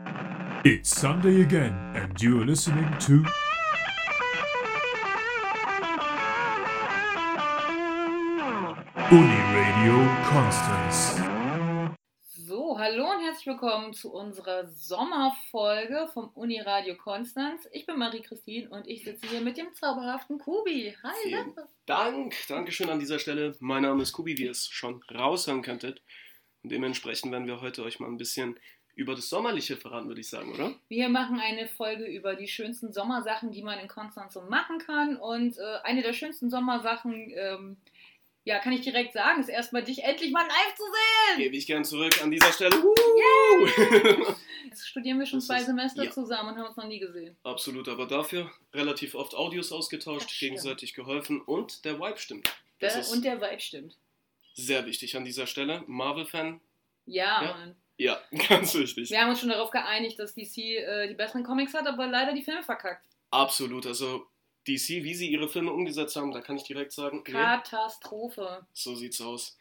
It's Sunday again, and you're listening to Uniradio Konstanz. So, hallo und herzlich willkommen zu unserer Sommerfolge vom Uniradio Konstanz. Ich bin Marie-Christine und ich sitze hier mit dem zauberhaften Kubi. Hi, Vielen Dankeschön an dieser Stelle. Mein Name ist Kubi, wie ihr es schon raushören könntet. Und dementsprechend werden wir heute euch mal ein bisschen über das Sommerliche verraten, würde ich sagen, oder? Wir machen eine Folge über die schönsten Sommersachen, die man in Konstanz so machen kann. Und eine der schönsten Sommersachen, kann ich direkt sagen, ist erstmal dich endlich mal live zu sehen. Gebe ich gern zurück an dieser Stelle. Jetzt studieren wir schon 2 Semester zusammen und haben uns noch nie gesehen. Absolut, aber dafür relativ oft Audios ausgetauscht, gegenseitig geholfen und der Vibe stimmt. Der Vibe stimmt. Sehr wichtig an dieser Stelle. Marvel-Fan? Ja, Mann. Ja, ganz wichtig. Wir haben uns schon darauf geeinigt, dass DC die besseren Comics hat, aber leider die Filme verkackt. Absolut, also DC, wie sie ihre Filme umgesetzt haben, da kann ich direkt sagen, Katastrophe. So sieht's aus.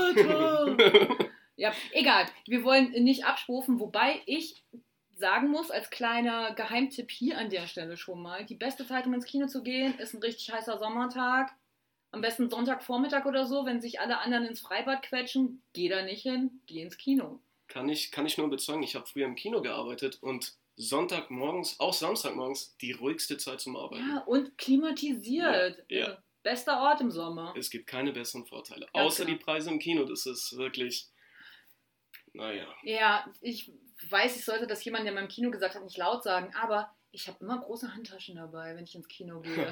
Ja, egal. Wir wollen nicht abschwufen, wobei ich sagen muss, als kleiner Geheimtipp hier an der Stelle schon mal, die beste Zeit, um ins Kino zu gehen, ist ein richtig heißer Sommertag. Am besten Sonntagvormittag oder so, wenn sich alle anderen ins Freibad quetschen, geh da nicht hin, geh ins Kino. Kann ich nur bezeugen, ich habe früher im Kino gearbeitet und Sonntagmorgens, auch Samstagmorgens, die ruhigste Zeit zum Arbeiten. Ja, und klimatisiert. Ja. Bester Ort im Sommer. Es gibt keine besseren Vorteile. Ja, außer klar. Die Preise im Kino, das ist wirklich, naja. Ja, ich weiß, ich sollte das jemand, der mal im Kino gesagt hat, nicht laut sagen, aber ich habe immer große Handtaschen dabei, wenn ich ins Kino gehe.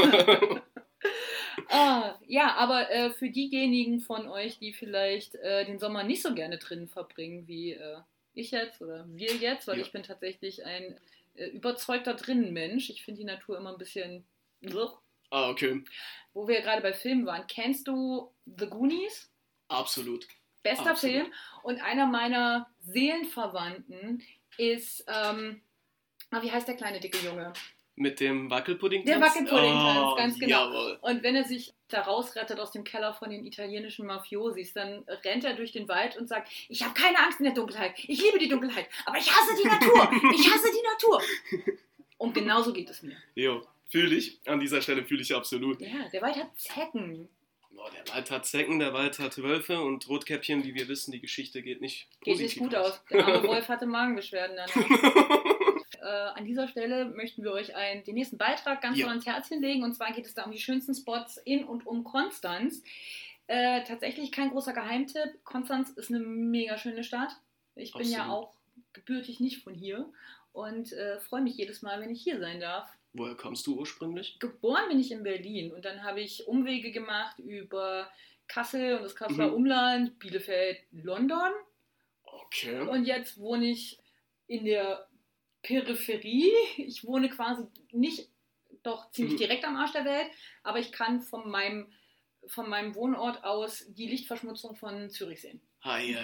Aber für diejenigen von euch, die vielleicht den Sommer nicht so gerne drinnen verbringen, wie ich jetzt oder wir jetzt, weil ich bin tatsächlich ein überzeugter Drinnenmensch. Ich finde die Natur immer ein bisschen... Okay. Wo wir gerade bei Filmen waren. Kennst du The Goonies? Absolut. Bester Film. Und einer meiner Seelenverwandten ist... wie heißt der kleine, dicke Junge? Mit dem Wackelpudding-Tanz? Der Wackelpudding-Tanz, ganz genau. Jawohl. Und wenn er sich da rausrettet aus dem Keller von den italienischen Mafiosis, dann rennt er durch den Wald und sagt, ich habe keine Angst in der Dunkelheit, ich liebe die Dunkelheit, aber ich hasse die Natur, ich hasse die Natur. Und genauso geht es mir. Jo, fühle ich. An dieser Stelle fühle ich absolut. Ja, der Wald hat Zecken. Der Wald hat Zecken, der Wald hat Wölfe und Rotkäppchen, wie wir wissen, die Geschichte geht nicht positiv positiv gut aus. Der arme Wolf hatte Magenbeschwerden dann. An dieser Stelle möchten wir euch den nächsten Beitrag ganz so ans Herz legen. Und zwar geht es da um die schönsten Spots in und um Konstanz. Tatsächlich kein großer Geheimtipp. Konstanz ist eine mega schöne Stadt. Ich bin ja auch gebürtig nicht von hier und freue mich jedes Mal, wenn ich hier sein darf. Woher kommst du ursprünglich? Geboren bin ich in Berlin und dann habe ich Umwege gemacht über Kassel und das Kasseler Umland, Bielefeld, London. Okay. Und jetzt wohne ich in der Peripherie. Ich wohne quasi ziemlich direkt am Arsch der Welt, aber ich kann von meinem Wohnort aus die Lichtverschmutzung von Zürich sehen. Okay.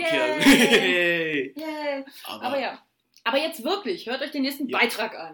Yay. Aber jetzt wirklich, hört euch den nächsten Beitrag an.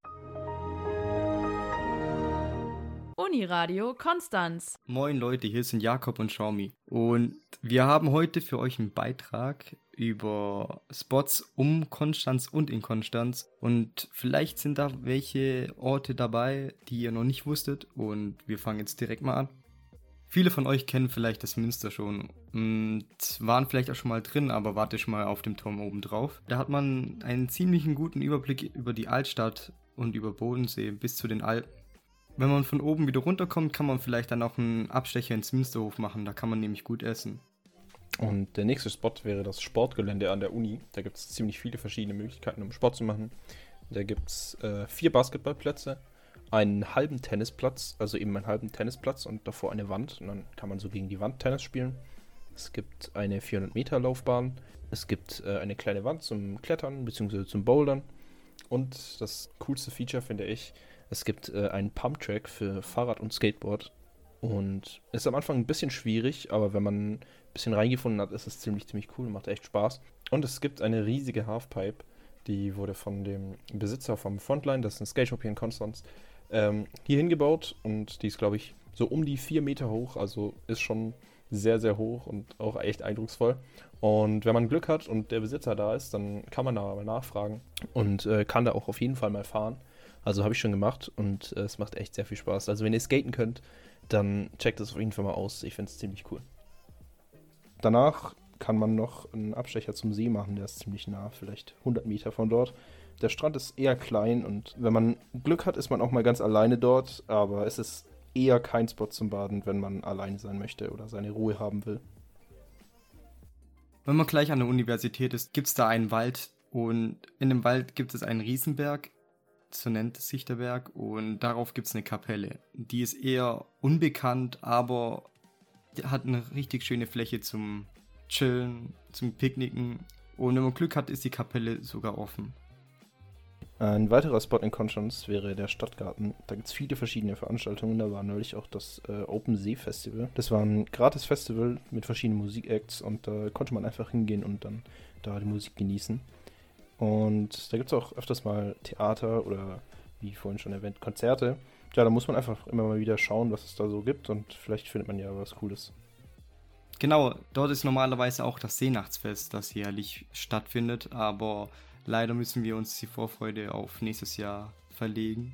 Uniradio Konstanz. Moin Leute, hier sind Jakob und Xiaomi und wir haben heute für euch einen Beitrag über Spots um Konstanz und in Konstanz und vielleicht sind da welche Orte dabei, die ihr noch nicht wusstet und wir fangen jetzt direkt mal an. Viele von euch kennen vielleicht das Münster schon und waren vielleicht auch schon mal drin, aber wart ihr schon mal auf dem Turm oben drauf. Da hat man einen ziemlichen guten Überblick über die Altstadt und über Bodensee bis zu den Alpen. Wenn man von oben wieder runterkommt, kann man vielleicht dann auch einen Abstecher ins Münsterhof machen, da kann man nämlich gut essen. Und der nächste Spot wäre das Sportgelände an der Uni. Da gibt es ziemlich viele verschiedene Möglichkeiten, um Sport zu machen. Da gibt es 4 Basketballplätze, einen halben Tennisplatz, also eben einen halben Tennisplatz und davor eine Wand. Und dann kann man so gegen die Wand Tennis spielen. Es gibt eine 400-Meter-Laufbahn. Es gibt eine kleine Wand zum Klettern bzw. zum Bouldern. Und das coolste Feature finde ich, es gibt einen Pumptrack für Fahrrad und Skateboard. Und ist am Anfang ein bisschen schwierig, aber wenn man ein bisschen reingefunden hat, ist es ziemlich cool und macht echt Spaß. Und es gibt eine riesige Halfpipe, die wurde von dem Besitzer vom Frontline, das ist ein Skateshop hier in Konstanz, hier hingebaut und die ist, glaube ich, so um die 4 Meter hoch, also ist schon sehr, sehr hoch und auch echt eindrucksvoll. Und wenn man Glück hat und der Besitzer da ist, dann kann man da mal nachfragen und kann da auch auf jeden Fall mal fahren. Also habe ich schon gemacht und es macht echt sehr viel Spaß. Also wenn ihr skaten könnt, dann checkt es auf jeden Fall mal aus. Ich finde es ziemlich cool. Danach kann man noch einen Abstecher zum See machen, der ist ziemlich nah, vielleicht 100 Meter von dort. Der Strand ist eher klein und wenn man Glück hat, ist man auch mal ganz alleine dort, aber es ist eher kein Spot zum Baden, wenn man alleine sein möchte oder seine Ruhe haben will. Wenn man gleich an der Universität ist, gibt es da einen Wald und in dem Wald gibt es einen Riesenberg, so nennt es sich der Berg, und darauf gibt es eine Kapelle. Die ist eher unbekannt, aber die hat eine richtig schöne Fläche zum Chillen, zum Picknicken und wenn man Glück hat, ist die Kapelle sogar offen. Ein weiterer Spot in Konstanz wäre der Stadtgarten. Da gibt es viele verschiedene Veranstaltungen. Da war neulich auch das Open See Festival. Das war ein gratis Festival mit verschiedenen Musikacts und da konnte man einfach hingehen und dann da die Musik genießen. Und da gibt es auch öfters mal Theater oder, wie vorhin schon erwähnt, Konzerte. Ja, da muss man einfach immer mal wieder schauen, was es da so gibt und vielleicht findet man ja was Cooles. Genau, dort ist normalerweise auch das Seenachtsfest, das jährlich stattfindet, aber leider müssen wir uns die Vorfreude auf nächstes Jahr verlegen.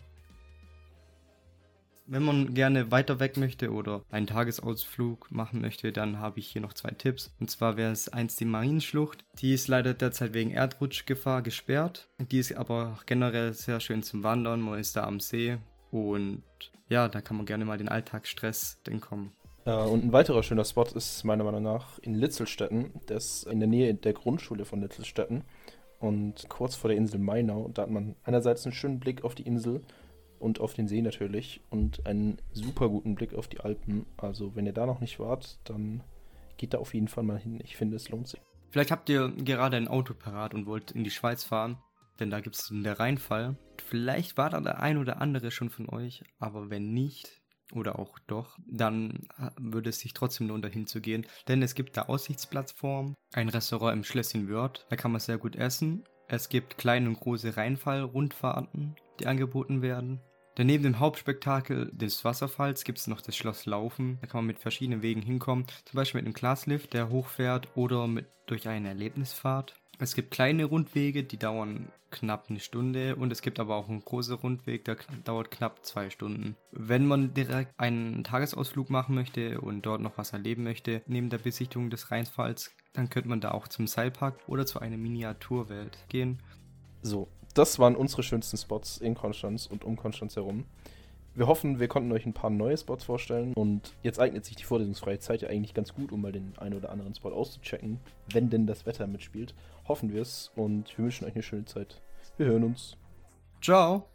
Wenn man gerne weiter weg möchte oder einen Tagesausflug machen möchte, dann habe ich hier noch 2 Tipps. Und zwar wäre es eins die Marienschlucht. Die ist leider derzeit wegen Erdrutschgefahr gesperrt. Die ist aber generell sehr schön zum Wandern. Man ist da am See und ja, da kann man gerne mal den Alltagsstress entkommen. Und ein weiterer schöner Spot ist meiner Meinung nach in Litzelstetten. Das ist in der Nähe der Grundschule von Litzelstetten und kurz vor der Insel Mainau. Da hat man einerseits einen schönen Blick auf die Insel und auf den See natürlich und einen super guten Blick auf die Alpen. Also wenn ihr da noch nicht wart, dann geht da auf jeden Fall mal hin. Ich finde, es lohnt sich. Vielleicht habt ihr gerade ein Auto parat und wollt in die Schweiz fahren, denn da gibt es den Rheinfall. Vielleicht war da der ein oder andere schon von euch, aber wenn nicht oder auch doch, dann würde es sich trotzdem lohnen, dahin zu gehen. Denn es gibt da Aussichtsplattformen, ein Restaurant im Schlösschen Wörth, da kann man sehr gut essen. Es gibt kleine und große Rheinfall-Rundfahrten, die angeboten werden. Denn neben dem Hauptspektakel des Wasserfalls gibt es noch das Schloss Laufen. Da kann man mit verschiedenen Wegen hinkommen. Zum Beispiel mit einem Glaslift, der hochfährt oder durch eine Erlebnisfahrt. Es gibt kleine Rundwege, die dauern knapp 1 Stunde und es gibt aber auch einen großen Rundweg, der dauert knapp 2 Stunden. Wenn man direkt einen Tagesausflug machen möchte und dort noch was erleben möchte, neben der Besichtigung des Rheinfalls, dann könnte man da auch zum Seilpark oder zu einer Miniaturwelt gehen. So, das waren unsere schönsten Spots in Konstanz und um Konstanz herum. Wir hoffen, wir konnten euch ein paar neue Spots vorstellen und jetzt eignet sich die vorlesungsfreie Zeit ja eigentlich ganz gut, um mal den einen oder anderen Spot auszuchecken, wenn denn das Wetter mitspielt. Hoffen wir es und wir wünschen euch eine schöne Zeit. Wir hören uns. Ciao!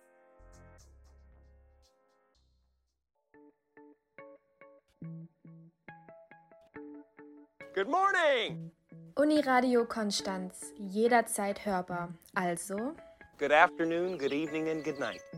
Good morning! Uniradio Konstanz, jederzeit hörbar. Also, Good afternoon, good evening and good night.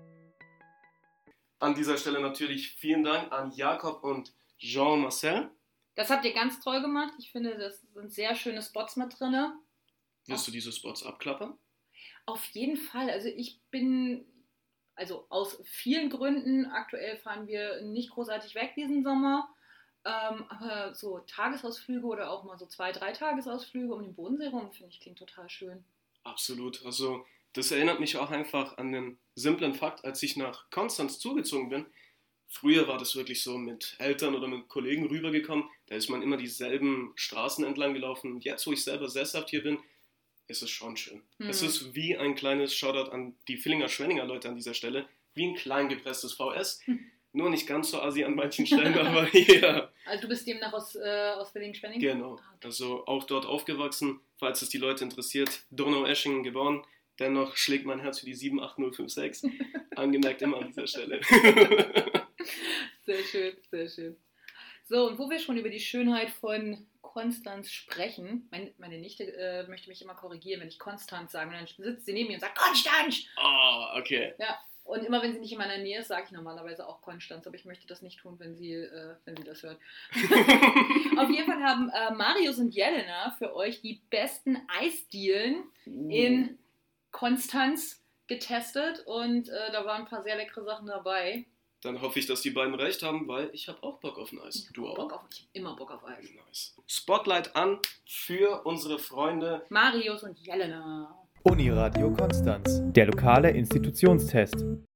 An dieser Stelle natürlich vielen Dank an Jakob und Jean-Marcel. Das habt ihr ganz toll gemacht. Ich finde, das sind sehr schöne Spots mit drin. Wirst du diese Spots abklappern? Auf jeden Fall. Also ich bin, aus vielen Gründen, aktuell fahren wir nicht großartig weg diesen Sommer. Aber so Tagesausflüge oder auch mal so 2, 3 Tagesausflüge um den Bodensee rum, finde ich, klingt total schön. Absolut. Also das erinnert mich auch einfach an den simplen Fakt, als ich nach Konstanz zugezogen bin. Früher war das wirklich so mit Eltern oder mit Kollegen rübergekommen. Da ist man immer dieselben Straßen entlang gelaufen. Und jetzt, wo ich selber sesshaft hier bin, ist es schon schön. Es ist wie ein kleines Shoutout an die Villinger-Schwenninger Leute an dieser Stelle. Wie ein klein gepresstes VS. Nur nicht ganz so assi an manchen Stellen, aber ja. Also du bist demnach aus Villingen-Schwenningen? Genau. Also auch dort aufgewachsen. Falls es die Leute interessiert, Donaueschingen geboren. Dennoch schlägt mein Herz für die 78056. Angemerkt immer an dieser Stelle. Sehr schön, sehr schön. So, und wo wir schon über die Schönheit von Konstanz sprechen, meine Nichte möchte mich immer korrigieren, wenn ich Konstanz sage. Und dann sitzt sie neben mir und sagt, Konstanz! Ah, okay. Ja, und immer wenn sie nicht in meiner Nähe ist, sage ich normalerweise auch Konstanz, aber ich möchte das nicht tun, wenn sie das hört. Auf jeden Fall haben Marius und Jelena für euch die besten Eisdielen in Konstanz getestet und da waren ein paar sehr leckere Sachen dabei. Dann hoffe ich, dass die beiden recht haben, weil ich habe auch Bock auf ein Eis. Du auch? Ich habe immer Bock auf Eis. Nice. Spotlight an für unsere Freunde Marius und Jelena. Uniradio Konstanz, der lokale Institutionstest.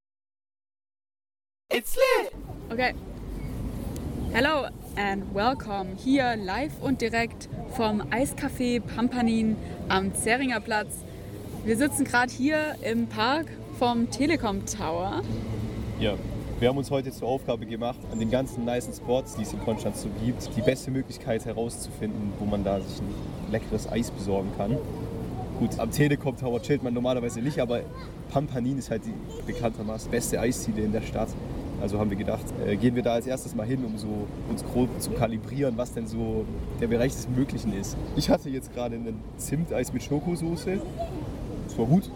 Okay. Hello and welcome hier live und direkt vom Eiscafé Pampanin am Zähringer Platz. Wir sitzen gerade hier im Park vom Telekom Tower. Ja, wir haben uns heute zur Aufgabe gemacht, an den ganzen nicen Spots, die es in Konstanz so gibt, die beste Möglichkeit herauszufinden, wo man da sich ein leckeres Eis besorgen kann. Gut, am Telekom Tower chillt man normalerweise nicht, aber Pampanin ist halt die bekanntermaßen beste Eisdiele in der Stadt. Also haben wir gedacht, gehen wir da als erstes mal hin, um so uns grob zu kalibrieren, was denn so der Bereich des Möglichen ist. Ich hatte jetzt gerade ein Zimteis mit Schokosoße. Das war gut.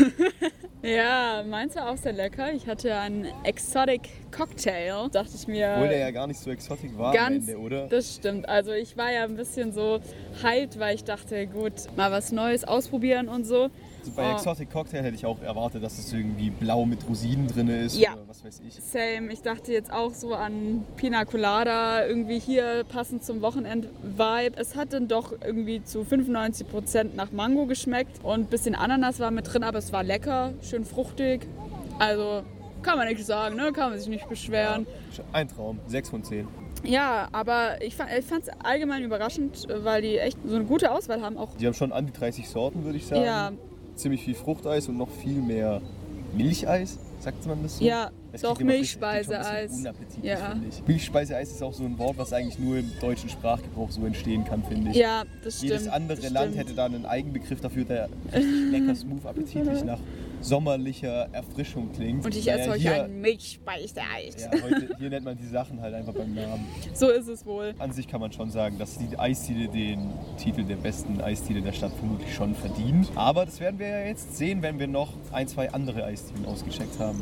Ja, meins war auch sehr lecker. Ich hatte einen Exotic Cocktail, dachte ich mir. Obwohl der ja gar nicht so exotisch war am Ende, oder? Das stimmt. Also ich war ja ein bisschen so hyped, weil ich dachte, gut, mal was Neues ausprobieren und so. Also bei Exotic Cocktail hätte ich auch erwartet, dass es irgendwie blau mit Rosinen drin ist ja. Oder was weiß ich. Same. Ich dachte jetzt auch so an Pina Colada, irgendwie hier passend zum Wochenend-Vibe. Es hat dann doch irgendwie zu 95% nach Mango geschmeckt und ein bisschen Ananas war mit drin, aber es war lecker, schön fruchtig. Also kann man nichts sagen, ne? Kann man sich nicht beschweren. Ja, ein Traum, 6 von 10. Ja, aber ich fand es allgemein überraschend, weil die echt so eine gute Auswahl haben. Auch. Die haben schon an die 30 Sorten, würde ich sagen. Ja. Ziemlich viel Fruchteis und noch viel mehr Milcheis, sagt man das so? Ja, das doch, Milchspeiseeis. Ja. Milchspeiseeis ist auch so ein Wort, was eigentlich nur im deutschen Sprachgebrauch so entstehen kann, finde ich. Ja, das stimmt. Jedes andere Land hätte da einen Eigenbegriff dafür, der richtig lecker, smooth, appetitlich nach sommerlicher Erfrischung klingt. Und ich esse heute ein Milchspeiseeis. Ja, hier nennt man die Sachen halt einfach beim Namen. So ist es wohl. An sich kann man schon sagen, dass die Eisdiele den Titel der besten Eisdiele der Stadt vermutlich schon verdient. Aber das werden wir ja jetzt sehen, wenn wir noch 1, 2 andere Eisdielen ausgecheckt haben.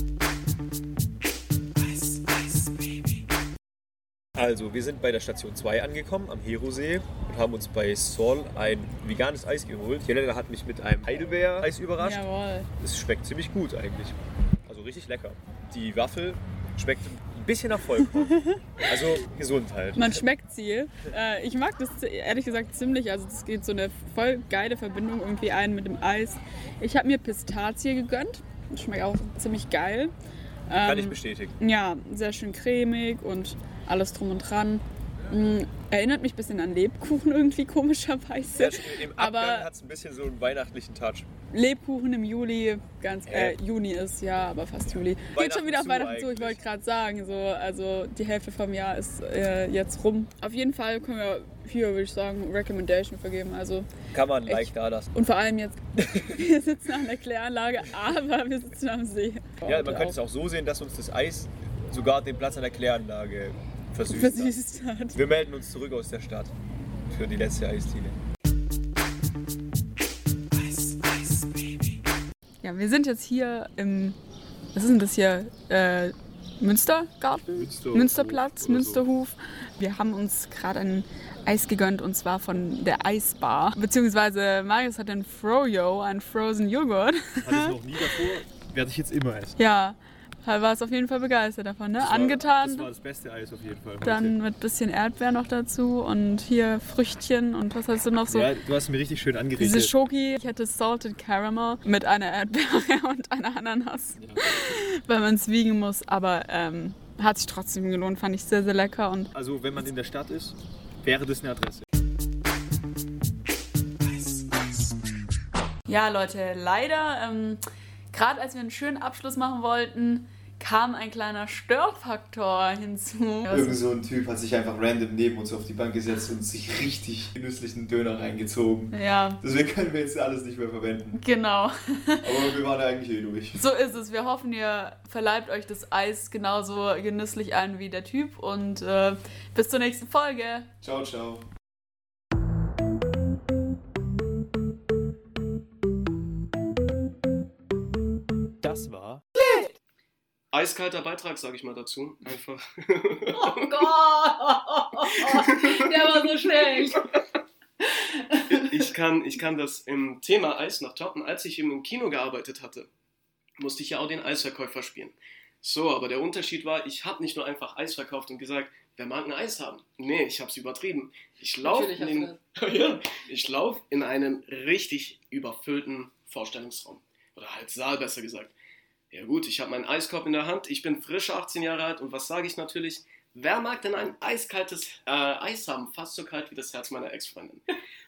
Also, wir sind bei der Station 2 angekommen, am Herosee, und haben uns bei Sol ein veganes Eis geholt. Jelena hat mich mit einem Heidelbeer-Eis überrascht. Jawohl. Es schmeckt ziemlich gut eigentlich. Also richtig lecker. Die Waffel schmeckt ein bisschen nach Vollkorn. Also gesund halt. Man schmeckt sie. Ich mag das ehrlich gesagt ziemlich. Also es geht so eine voll geile Verbindung irgendwie ein mit dem Eis. Ich habe mir Pistazie gegönnt. Das schmeckt auch ziemlich geil. Kann ich bestätigen. Ja, sehr schön cremig und alles drum und dran. Erinnert mich ein bisschen an Lebkuchen irgendwie komischerweise. Ja, im Abgang hat es ein bisschen so einen weihnachtlichen Touch. Lebkuchen im Juli, Juni ist ja, aber fast Juli. Geht schon wieder auf Weihnachten zu, ich wollte gerade sagen. So, also die Hälfte vom Jahr ist jetzt rum. Auf jeden Fall können wir hier, würde ich sagen, Recommendation vergeben. Also kann man leicht da lassen. Und vor allem jetzt, wir sitzen an der Kläranlage, aber wir sitzen am See. Ja, man könnte es auch so sehen, dass uns das Eis sogar den Platz an der Kläranlage versüßt hat. Wir melden uns zurück aus der Stadt für die letzte Eisdiele. Ja, wir sind jetzt hier im, was ist denn das hier, Münstergarten? Münsterplatz, Münsterhof. Wir haben uns gerade ein Eis gegönnt und zwar von der Eisbar. Beziehungsweise Marius hat den Froyo, einen Frozen Joghurt. Hatte ich noch nie davor, werde ich jetzt immer essen. Ja. War es auf jeden Fall begeistert davon, ne? Angetan. Das war das beste Eis auf jeden Fall. Dann mit bisschen Erdbeer noch dazu und hier Früchtchen und was hast du noch so? Ja, du hast mir richtig schön angerichtet. Diese Schoki, ich hatte Salted Caramel mit einer Erdbeere und einer Ananas, weil man es wiegen muss, aber hat sich trotzdem gelohnt, fand ich sehr, sehr lecker. Und also wenn man in der Stadt ist, wäre das eine Adresse. Ja Leute, leider... Gerade als wir einen schönen Abschluss machen wollten, kam ein kleiner Störfaktor hinzu. Irgend so ein Typ hat sich einfach random neben uns auf die Bank gesetzt und sich richtig genüsslichen Döner reingezogen. Ja. Deswegen können wir jetzt alles nicht mehr verwenden. Genau. Aber wir waren ja eigentlich eh durch. So ist es. Wir hoffen, ihr verleibt euch das Eis genauso genüsslich ein wie der Typ. Und bis zur nächsten Folge. Ciao, ciao. Das war Eiskalter Beitrag, sage ich mal dazu. Einfach. Oh Gott! Der war so schlecht. Ich kann das im Thema Eis noch toppen. Als ich im Kino gearbeitet hatte, musste ich ja auch den Eisverkäufer spielen. So, aber der Unterschied war, ich habe nicht nur einfach Eis verkauft und gesagt, wer mag ein Eis haben? Nee, ich habe es übertrieben. Ich laufe in einen richtig überfüllten Vorstellungsraum. Oder halt Saal, besser gesagt. Ja gut, ich habe meinen Eiskorb in der Hand, ich bin frisch 18 Jahre alt und was sage ich natürlich? Wer mag denn ein eiskaltes Eis haben? Fast so kalt wie das Herz meiner Ex-Freundin.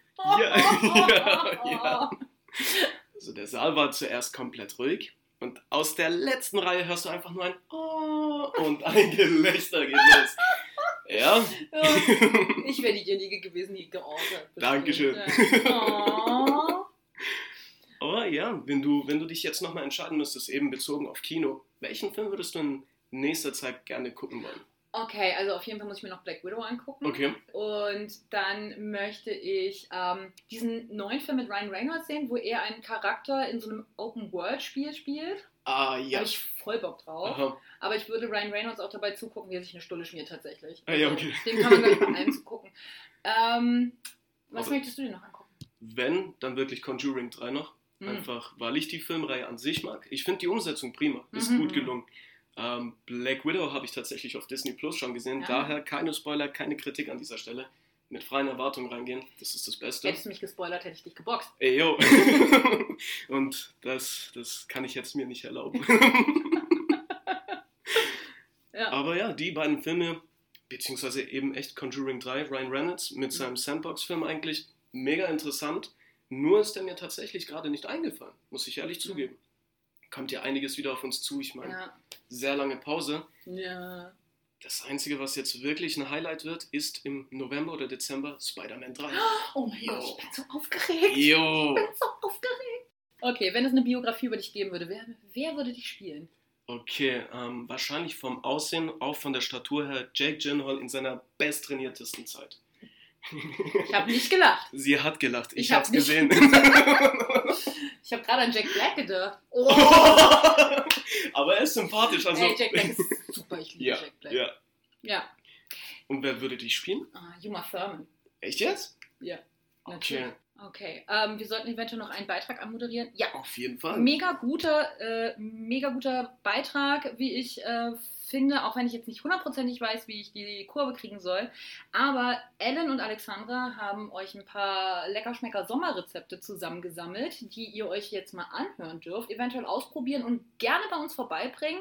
Ja. Also der Saal war zuerst komplett ruhig und aus der letzten Reihe hörst du einfach nur ein Oh und ein Gelächter geht los. Ja. Ich wäre diejenige gewesen, die geordert. Dankeschön. Ja. Aber ja, wenn du dich jetzt nochmal entscheiden müsstest, eben bezogen auf Kino, welchen Film würdest du in nächster Zeit gerne gucken wollen? Okay, also auf jeden Fall muss ich mir noch Black Widow angucken. Okay. Und dann möchte ich diesen neuen Film mit Ryan Reynolds sehen, wo er einen Charakter in so einem Open-World-Spiel spielt. Ah, ja. Da habe ich voll Bock drauf. Aha. Aber ich würde Ryan Reynolds auch dabei zugucken, wie er sich eine Stulle schmiert tatsächlich. Ah, ja, okay. Den kann man gleich bei allem zugucken. Was möchtest du dir noch angucken? Wenn, dann wirklich Conjuring 3 noch. Einfach, weil ich die Filmreihe an sich mag. Ich finde die Umsetzung prima. Ist gut gelungen. Black Widow habe ich tatsächlich auf Disney Plus schon gesehen. Ja. Daher keine Spoiler, keine Kritik an dieser Stelle. Mit freien Erwartungen reingehen, das ist das Beste. Hättest du mich gespoilert, hätte ich dich geboxt. Ey, yo. Und das kann ich jetzt mir nicht erlauben. Ja. Aber ja, die beiden Filme, beziehungsweise eben echt Conjuring 3, Ryan Reynolds mit seinem Sandbox-Film eigentlich mega interessant. Nur ist der mir tatsächlich gerade nicht eingefallen, muss ich ehrlich zugeben. Kommt ja einiges wieder auf uns zu, ich meine, sehr lange Pause. Ja. Das Einzige, was jetzt wirklich ein Highlight wird, ist im November oder Dezember Spider-Man 3. Oh mein Gott, ich bin so aufgeregt. Jo. Ich bin so aufgeregt. Okay, wenn es eine Biografie über dich geben würde, wer würde dich spielen? Okay, wahrscheinlich vom Aussehen, auch von der Statur her, Jake Gyllenhaal in seiner besttrainiertesten Zeit. Ich habe nicht gelacht. Sie hat gelacht, ich hab's gesehen. Ich habe gerade an Jack Black gedacht. Oh. Aber er ist sympathisch. Also. Hey, Jack Black ist super, ich liebe Jack Black. Ja. Und wer würde dich spielen? Uma Thurman. Echt jetzt? Ja, natürlich. Okay, wir sollten eventuell noch einen Beitrag anmoderieren. Ja, auf jeden Fall. Mega guter Beitrag, wie ich finde, auch wenn ich jetzt nicht hundertprozentig weiß, wie ich die Kurve kriegen soll. Aber Ellen und Alexandra haben euch ein paar Leckerschmecker-Sommerrezepte zusammengesammelt, die ihr euch jetzt mal anhören dürft, eventuell ausprobieren und gerne bei uns vorbeibringen.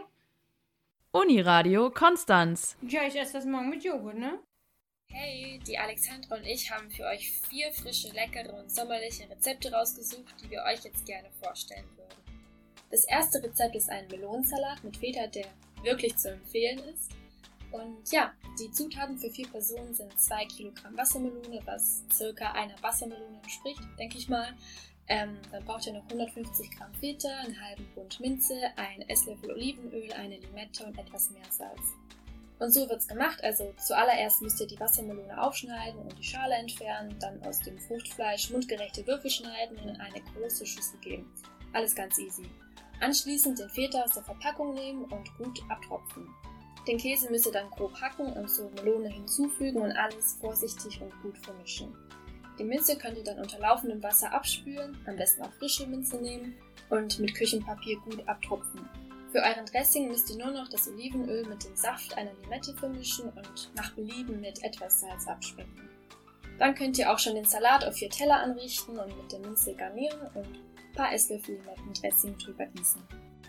Uniradio Konstanz. Ja, ich esse das morgen mit Joghurt, ne? Hey, die Alexandra und ich haben für euch 4 frische, leckere und sommerliche Rezepte rausgesucht, die wir euch jetzt gerne vorstellen würden. Das erste Rezept ist ein Melonensalat mit Feta, der wirklich zu empfehlen ist. Und ja, die Zutaten für 4 Personen sind 2 Kilogramm Wassermelone, was circa einer Wassermelone entspricht, denke ich mal. Dann braucht ihr noch 150 Gramm Feta, einen halben Bund Minze, einen Esslöffel Olivenöl, eine Limette und etwas mehr Salz. Und so wird's gemacht, also zuallererst müsst ihr die Wassermelone aufschneiden und die Schale entfernen, dann aus dem Fruchtfleisch mundgerechte Würfel schneiden und in eine große Schüssel geben. Alles ganz easy. Anschließend den Feta aus der Verpackung nehmen und gut abtropfen. Den Käse müsst ihr dann grob hacken und zur Melone hinzufügen und alles vorsichtig und gut vermischen. Die Minze könnt ihr dann unter laufendem Wasser abspülen, am besten auch frische Minze nehmen und mit Küchenpapier gut abtropfen. Für euren Dressing müsst ihr nur noch das Olivenöl mit dem Saft einer Limette vermischen und nach Belieben mit etwas Salz abschmecken. Dann könnt ihr auch schon den Salat auf 4 Teller anrichten und mit der Minze garnieren und ein paar Esslöffel Limettendressing drüber gießen.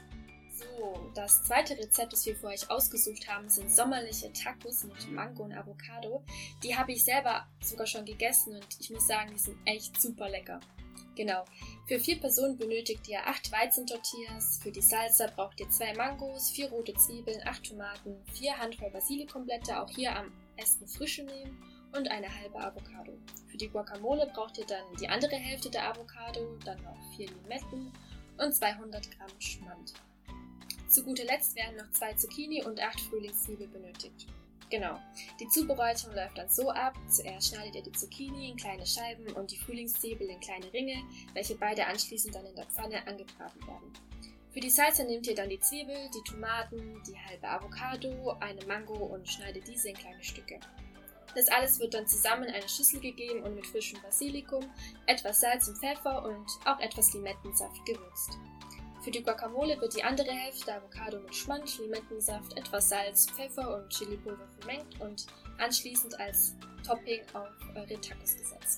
So, das zweite Rezept, das wir für euch ausgesucht haben, sind sommerliche Tacos mit Mango und Avocado. Die habe ich selber sogar schon gegessen und ich muss sagen, die sind echt super lecker. Genau, für 4 Personen benötigt ihr 8 Weizentortillas, für die Salsa braucht ihr 2 Mangos, 4 rote Zwiebeln, 8 Tomaten, 4 Handvoll Basilikumblätter, auch hier am besten frische nehmen und eine halbe Avocado. Für die Guacamole braucht ihr dann die andere Hälfte der Avocado, dann noch 4 Limetten und 200 Gramm Schmand. Zu guter Letzt werden noch 2 Zucchini und 8 Frühlingszwiebeln benötigt. Genau, die Zubereitung läuft dann so ab. Zuerst schneidet ihr die Zucchini in kleine Scheiben und die Frühlingszwiebeln in kleine Ringe, welche beide anschließend dann in der Pfanne angebraten werden. Für die Salsa nehmt ihr dann die Zwiebel, die Tomaten, die halbe Avocado, eine Mango und schneidet diese in kleine Stücke. Das alles wird dann zusammen in eine Schüssel gegeben und mit frischem Basilikum, etwas Salz und Pfeffer und auch etwas Limettensaft gewürzt. Für die Guacamole wird die andere Hälfte Avocado mit Schmand, Limettensaft, etwas Salz, Pfeffer und Chilipulver vermengt und anschließend als Topping auf eure Tacos gesetzt.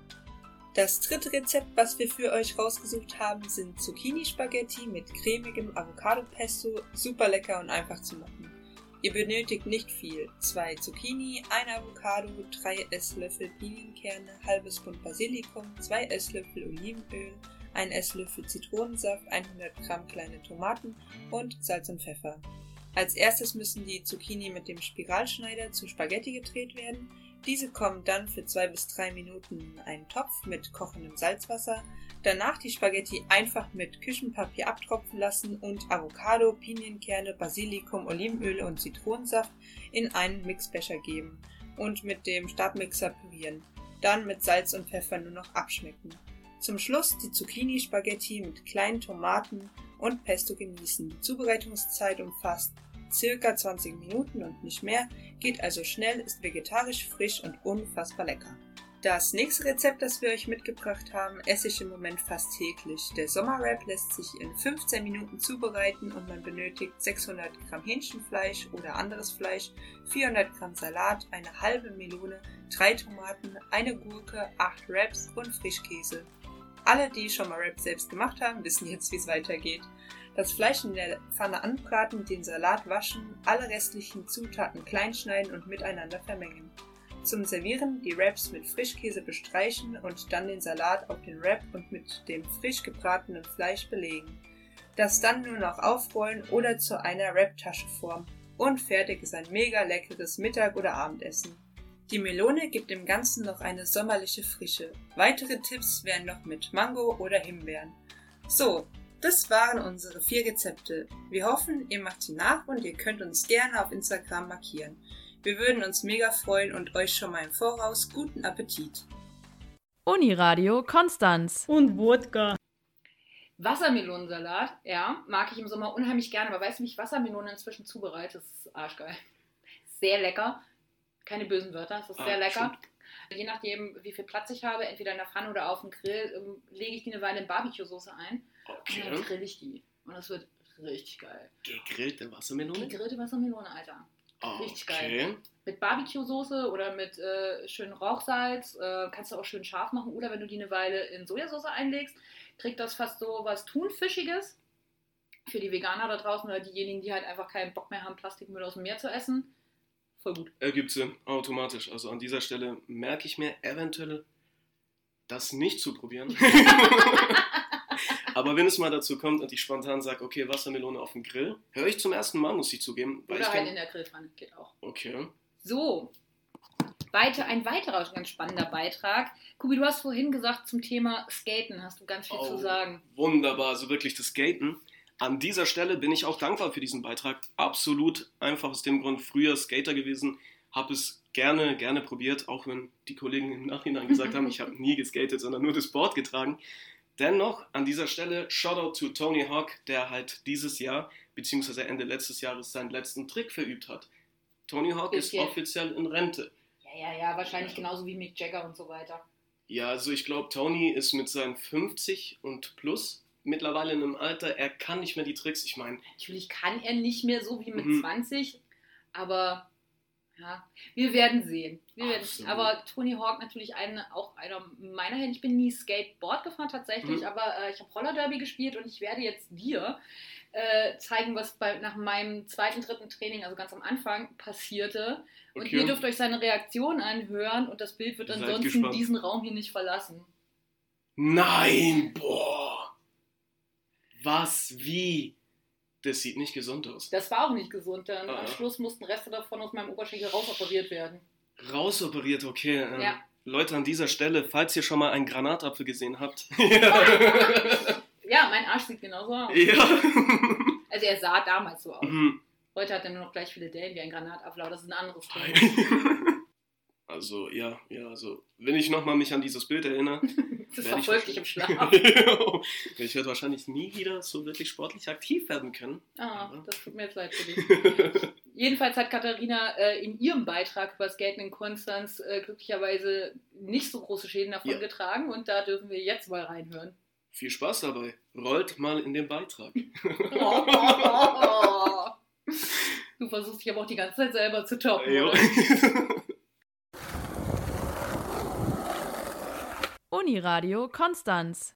Das dritte Rezept, was wir für euch rausgesucht haben, sind Zucchini-Spaghetti mit cremigem Avocado-Pesto, super lecker und einfach zu machen. Ihr benötigt nicht viel, 2 Zucchini, 1 Avocado, 3 Esslöffel Pinienkerne, halbes Bund Basilikum, 2 Esslöffel Olivenöl, 1 Esslöffel Zitronensaft, 100 Gramm kleine Tomaten und Salz und Pfeffer. Als erstes müssen die Zucchini mit dem Spiralschneider zu Spaghetti gedreht werden. Diese kommen dann für 2 bis 3 Minuten in einen Topf mit kochendem Salzwasser. Danach die Spaghetti einfach mit Küchenpapier abtropfen lassen und Avocado, Pinienkerne, Basilikum, Olivenöl und Zitronensaft in einen Mixbecher geben und mit dem Stabmixer pürieren. Dann mit Salz und Pfeffer nur noch abschmecken. Zum Schluss die Zucchini-Spaghetti mit kleinen Tomaten und Pesto genießen. Die Zubereitungszeit umfasst circa 20 Minuten und nicht mehr, geht also schnell, ist vegetarisch, frisch und unfassbar lecker. Das nächste Rezept, das wir euch mitgebracht haben, esse ich im Moment fast täglich. Der Sommerwrap lässt sich in 15 Minuten zubereiten und man benötigt 600 Gramm Hähnchenfleisch oder anderes Fleisch, 400 Gramm Salat, eine halbe Melone, 3 Tomaten, eine Gurke, 8 Wraps und Frischkäse. Alle, die schon mal Wrap selbst gemacht haben, wissen jetzt, wie es weitergeht. Das Fleisch in der Pfanne anbraten, den Salat waschen, alle restlichen Zutaten klein schneiden und miteinander vermengen. Zum Servieren die Wraps mit Frischkäse bestreichen und dann den Salat auf den Wrap und mit dem frisch gebratenen Fleisch belegen. Das dann nur noch aufrollen oder zu einer Wrap-Tasche formen. Und fertig ist ein mega leckeres Mittag- oder Abendessen. Die Melone gibt dem Ganzen noch eine sommerliche Frische. Weitere Tipps wären noch mit Mango oder Himbeeren. So, das waren unsere 4 Rezepte. Wir hoffen, ihr macht sie nach und ihr könnt uns gerne auf Instagram markieren. Wir würden uns mega freuen und euch schon mal im Voraus guten Appetit. Uniradio Konstanz. Und Wodka. Wassermelonensalat, ja, mag ich im Sommer unheimlich gerne, aber weißt du, wie ich Wassermelone inzwischen zubereite? Das ist arschgeil. Sehr lecker. Keine bösen Wörter, es ist sehr lecker. Stimmt. Je nachdem, wie viel Platz ich habe, entweder in der Pfanne oder auf dem Grill, lege ich die eine Weile in Barbecue-Soße ein. Okay. Und dann grill ich die. Und das wird richtig geil. Gegrillte Wassermelone? Gegrillte Wassermelone, Alter. Richtig geil. Mit Barbecue-Soße oder mit schönem Rauchsalz. Kannst du auch schön scharf machen. Oder wenn du die eine Weile in Sojasauce einlegst, kriegt das fast so was Thunfischiges. Für die Veganer da draußen oder diejenigen, die halt einfach keinen Bock mehr haben, Plastikmüll aus dem Meer zu essen. Voll gut. Ergibt Sinn, automatisch. Also an dieser Stelle merke ich mir eventuell, das nicht zu probieren. Aber wenn es mal dazu kommt und ich spontan sage, okay, Wassermelone auf dem Grill, höre ich zum ersten Mal, muss ich zugeben. Weil oder ich halt in der Grillpfanne, geht auch. Okay. So, ein weiterer ganz spannender Beitrag. Kubi, du hast vorhin gesagt, zum Thema Skaten hast du ganz viel zu sagen. Wunderbar, also wirklich das Skaten. An dieser Stelle bin ich auch dankbar für diesen Beitrag. Absolut einfach aus dem Grund, früher Skater gewesen, habe es gerne probiert, auch wenn die Kollegen im Nachhinein gesagt haben, ich habe nie geskatet, sondern nur das Board getragen. Dennoch an dieser Stelle Shoutout to Tony Hawk, der halt dieses Jahr, beziehungsweise Ende letztes Jahres, seinen letzten Trick verübt hat. Tony Hawk ist offiziell in Rente. Ja, wahrscheinlich genauso wie Mick Jagger und so weiter. Ja, also ich glaube, Tony ist mit seinen 50 und plus mittlerweile in einem Alter, er kann nicht mehr die Tricks, ich meine... Natürlich kann er nicht mehr so wie mit 20, aber ja, wir werden sehen. Aber Tony Hawk natürlich auch einer meiner Helden. Ich bin nie Skateboard gefahren tatsächlich, aber ich habe Roller Derby gespielt und ich werde jetzt dir zeigen, was nach meinem 2., 3. Training, also ganz am Anfang, passierte. Und ihr dürft euch seine Reaktion anhören und das Bild wird ansonsten diesen Raum hier nicht verlassen. Nein, boah! Was? Wie? Das sieht nicht gesund aus. Das war auch nicht gesund, denn am Schluss mussten Reste davon aus meinem Oberschenkel rausoperiert werden. Rausoperiert, okay. Ja. Leute, an dieser Stelle, falls ihr schon mal einen Granatapfel gesehen habt. Ja, mein Arsch sieht genauso aus. Ja. Also er sah damals so aus. Heute hat er nur noch gleich viele Dellen wie ein Granatapfel, aber das ist ein anderes Thema. Also, also, wenn ich nochmal mich an dieses Bild erinnere... Das verfolgt dich im Schlaf. Ich werde wahrscheinlich nie wieder so wirklich sportlich aktiv werden können. Das tut mir jetzt leid für dich. Jedenfalls hat Katharina in ihrem Beitrag über Skaten in Konstanz glücklicherweise nicht so große Schäden davon getragen und da dürfen wir jetzt mal reinhören. Viel Spaß dabei. Rollt mal in den Beitrag. Du versuchst dich aber auch die ganze Zeit selber zu toppen, Ja. oder? Uniradio Konstanz.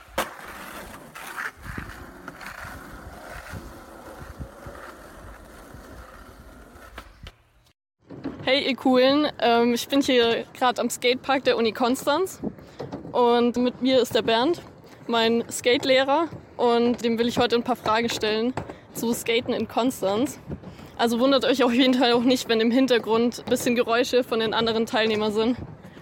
Hey ihr Coolen, ich bin hier gerade am Skatepark der Uni Konstanz und mit mir ist der Bernd, mein Skatelehrer, und dem will ich heute ein paar Fragen stellen zu Skaten in Konstanz. Also wundert euch auf jeden Fall auch nicht, wenn im Hintergrund ein bisschen Geräusche von den anderen Teilnehmern sind.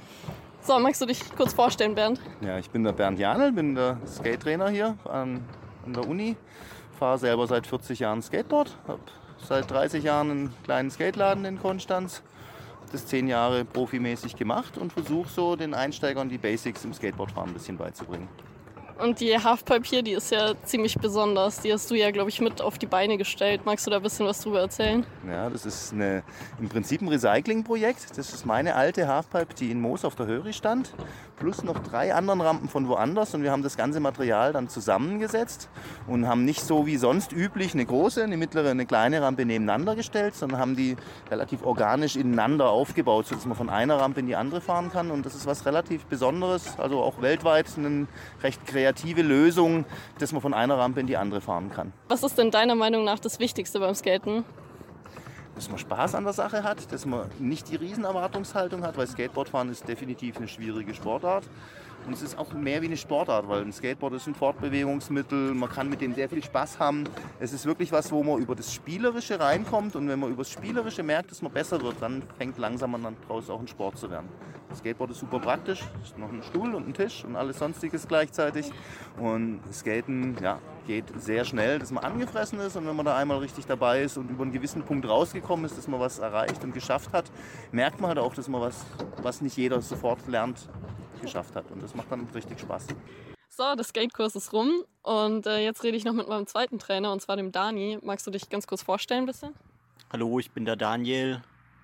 So, magst du dich kurz vorstellen, Bernd? Ja, ich bin der Bernd Janel, bin der Skate-Trainer hier an der Uni. Fahre selber seit 40 Jahren Skateboard, habe seit 30 Jahren einen kleinen Skateladen in Konstanz. Das 10 Jahre profimäßig gemacht und versuche so den Einsteigern die Basics im Skateboardfahren ein bisschen beizubringen. Und die Halfpipe hier, die ist ja ziemlich besonders. Die hast du ja, glaube ich, mit auf die Beine gestellt. Magst du da ein bisschen was drüber erzählen? Ja, das ist im Prinzip ein Recyclingprojekt. Das ist meine alte Halfpipe, die in Moos auf der Höri stand, plus noch 3 anderen Rampen von woanders. Und wir haben das ganze Material dann zusammengesetzt und haben nicht so wie sonst üblich eine große, eine mittlere, eine kleine Rampe nebeneinander gestellt, sondern haben die relativ organisch ineinander aufgebaut, sodass man von einer Rampe in die andere fahren kann. Und das ist was relativ Besonderes, also auch weltweit eine recht kreative Lösung, dass man von einer Rampe in die andere fahren kann. Was ist denn deiner Meinung nach das Wichtigste beim Skaten? Dass man Spaß an der Sache hat, dass man nicht die Riesenerwartungshaltung hat, weil Skateboardfahren ist definitiv eine schwierige Sportart. Und es ist auch mehr wie eine Sportart, weil ein Skateboard ist ein Fortbewegungsmittel, man kann mit dem sehr viel Spaß haben. Es ist wirklich was, wo man über das Spielerische reinkommt, und wenn man über das Spielerische merkt, dass man besser wird, dann fängt langsam an, daraus auch ein Sport zu werden. Das Skateboard ist super praktisch, ist noch ein Stuhl und ein Tisch und alles Sonstiges gleichzeitig. Und Skaten, ja, geht sehr schnell, dass man angefressen ist, und wenn man da einmal richtig dabei ist und über einen gewissen Punkt rausgekommen ist, dass man was erreicht und geschafft hat, merkt man halt auch, dass man was nicht jeder sofort lernt, geschafft hat, und das macht dann richtig Spaß. So, der Skatekurs ist rum und jetzt rede ich noch mit meinem zweiten Trainer, und zwar dem Dani. Magst du dich ganz kurz vorstellen ein bisschen? Hallo, ich bin der Daniel,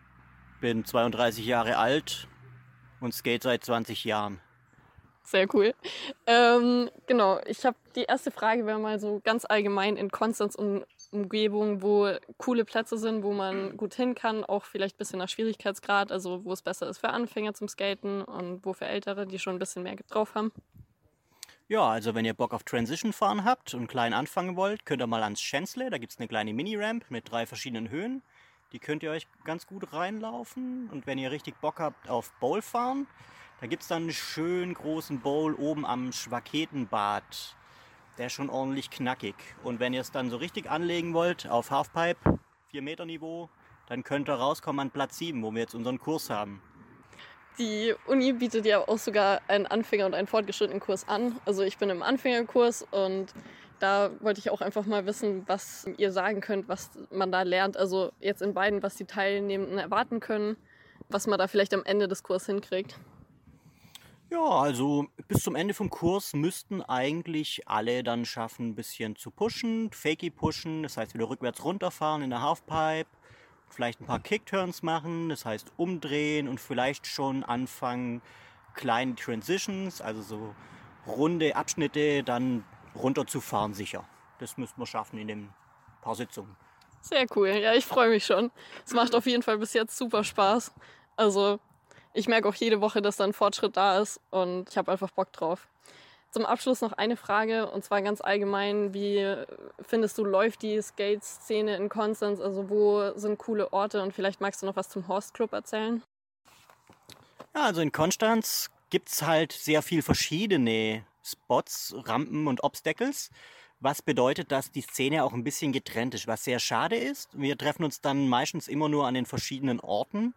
bin 32 Jahre alt und skate seit 20 Jahren. Sehr cool. Genau, ich habe die erste Frage, wäre mal so ganz allgemein in Konstanz und Umgebung, wo coole Plätze sind, wo man gut hin kann, auch vielleicht ein bisschen nach Schwierigkeitsgrad, also wo es besser ist für Anfänger zum Skaten und wo für Ältere, die schon ein bisschen mehr drauf haben. Ja, also wenn ihr Bock auf Transition fahren habt und klein anfangen wollt, könnt ihr mal ans Schänzle. Da gibt es eine kleine Mini-Ramp mit 3 verschiedenen Höhen. Die könnt ihr euch ganz gut reinlaufen. Und wenn ihr richtig Bock habt auf Bowl fahren, da gibt es dann einen schönen großen Bowl oben am Schwaketenbad. Der ist schon ordentlich knackig. Und wenn ihr es dann so richtig anlegen wollt, auf Halfpipe, 4 Meter Niveau, dann könnt ihr rauskommen an Platz 7, wo wir jetzt unseren Kurs haben. Die Uni bietet ja auch sogar einen Anfänger- und einen fortgeschrittenen Kurs an. Also ich bin im Anfängerkurs, und da wollte ich auch einfach mal wissen, was ihr sagen könnt, was man da lernt. Also jetzt in beiden, was die Teilnehmenden erwarten können, was man da vielleicht am Ende des Kurses hinkriegt. Ja, also bis zum Ende vom Kurs müssten eigentlich alle dann schaffen, ein bisschen zu pushen, Fakie pushen, das heißt wieder rückwärts runterfahren in der Halfpipe, vielleicht ein paar Kickturns machen, das heißt umdrehen und vielleicht schon anfangen, kleine Transitions, also so runde Abschnitte dann runterzufahren sicher. Das müssten wir schaffen in den paar Sitzungen. Sehr cool, ja, ich freue mich schon. Es macht auf jeden Fall bis jetzt super Spaß. Also ich merke auch jede Woche, dass da ein Fortschritt da ist, und ich habe einfach Bock drauf. Zum Abschluss noch eine Frage, und zwar ganz allgemein: Wie findest du, läuft die Skate-Szene in Konstanz? Also wo sind coole Orte, und vielleicht magst du noch was zum Horst Club erzählen? Ja, also in Konstanz gibt es halt sehr viel verschiedene Spots, Rampen und Obstacles, was bedeutet, dass die Szene auch ein bisschen getrennt ist, was sehr schade ist. Wir treffen uns dann meistens immer nur an den verschiedenen Orten.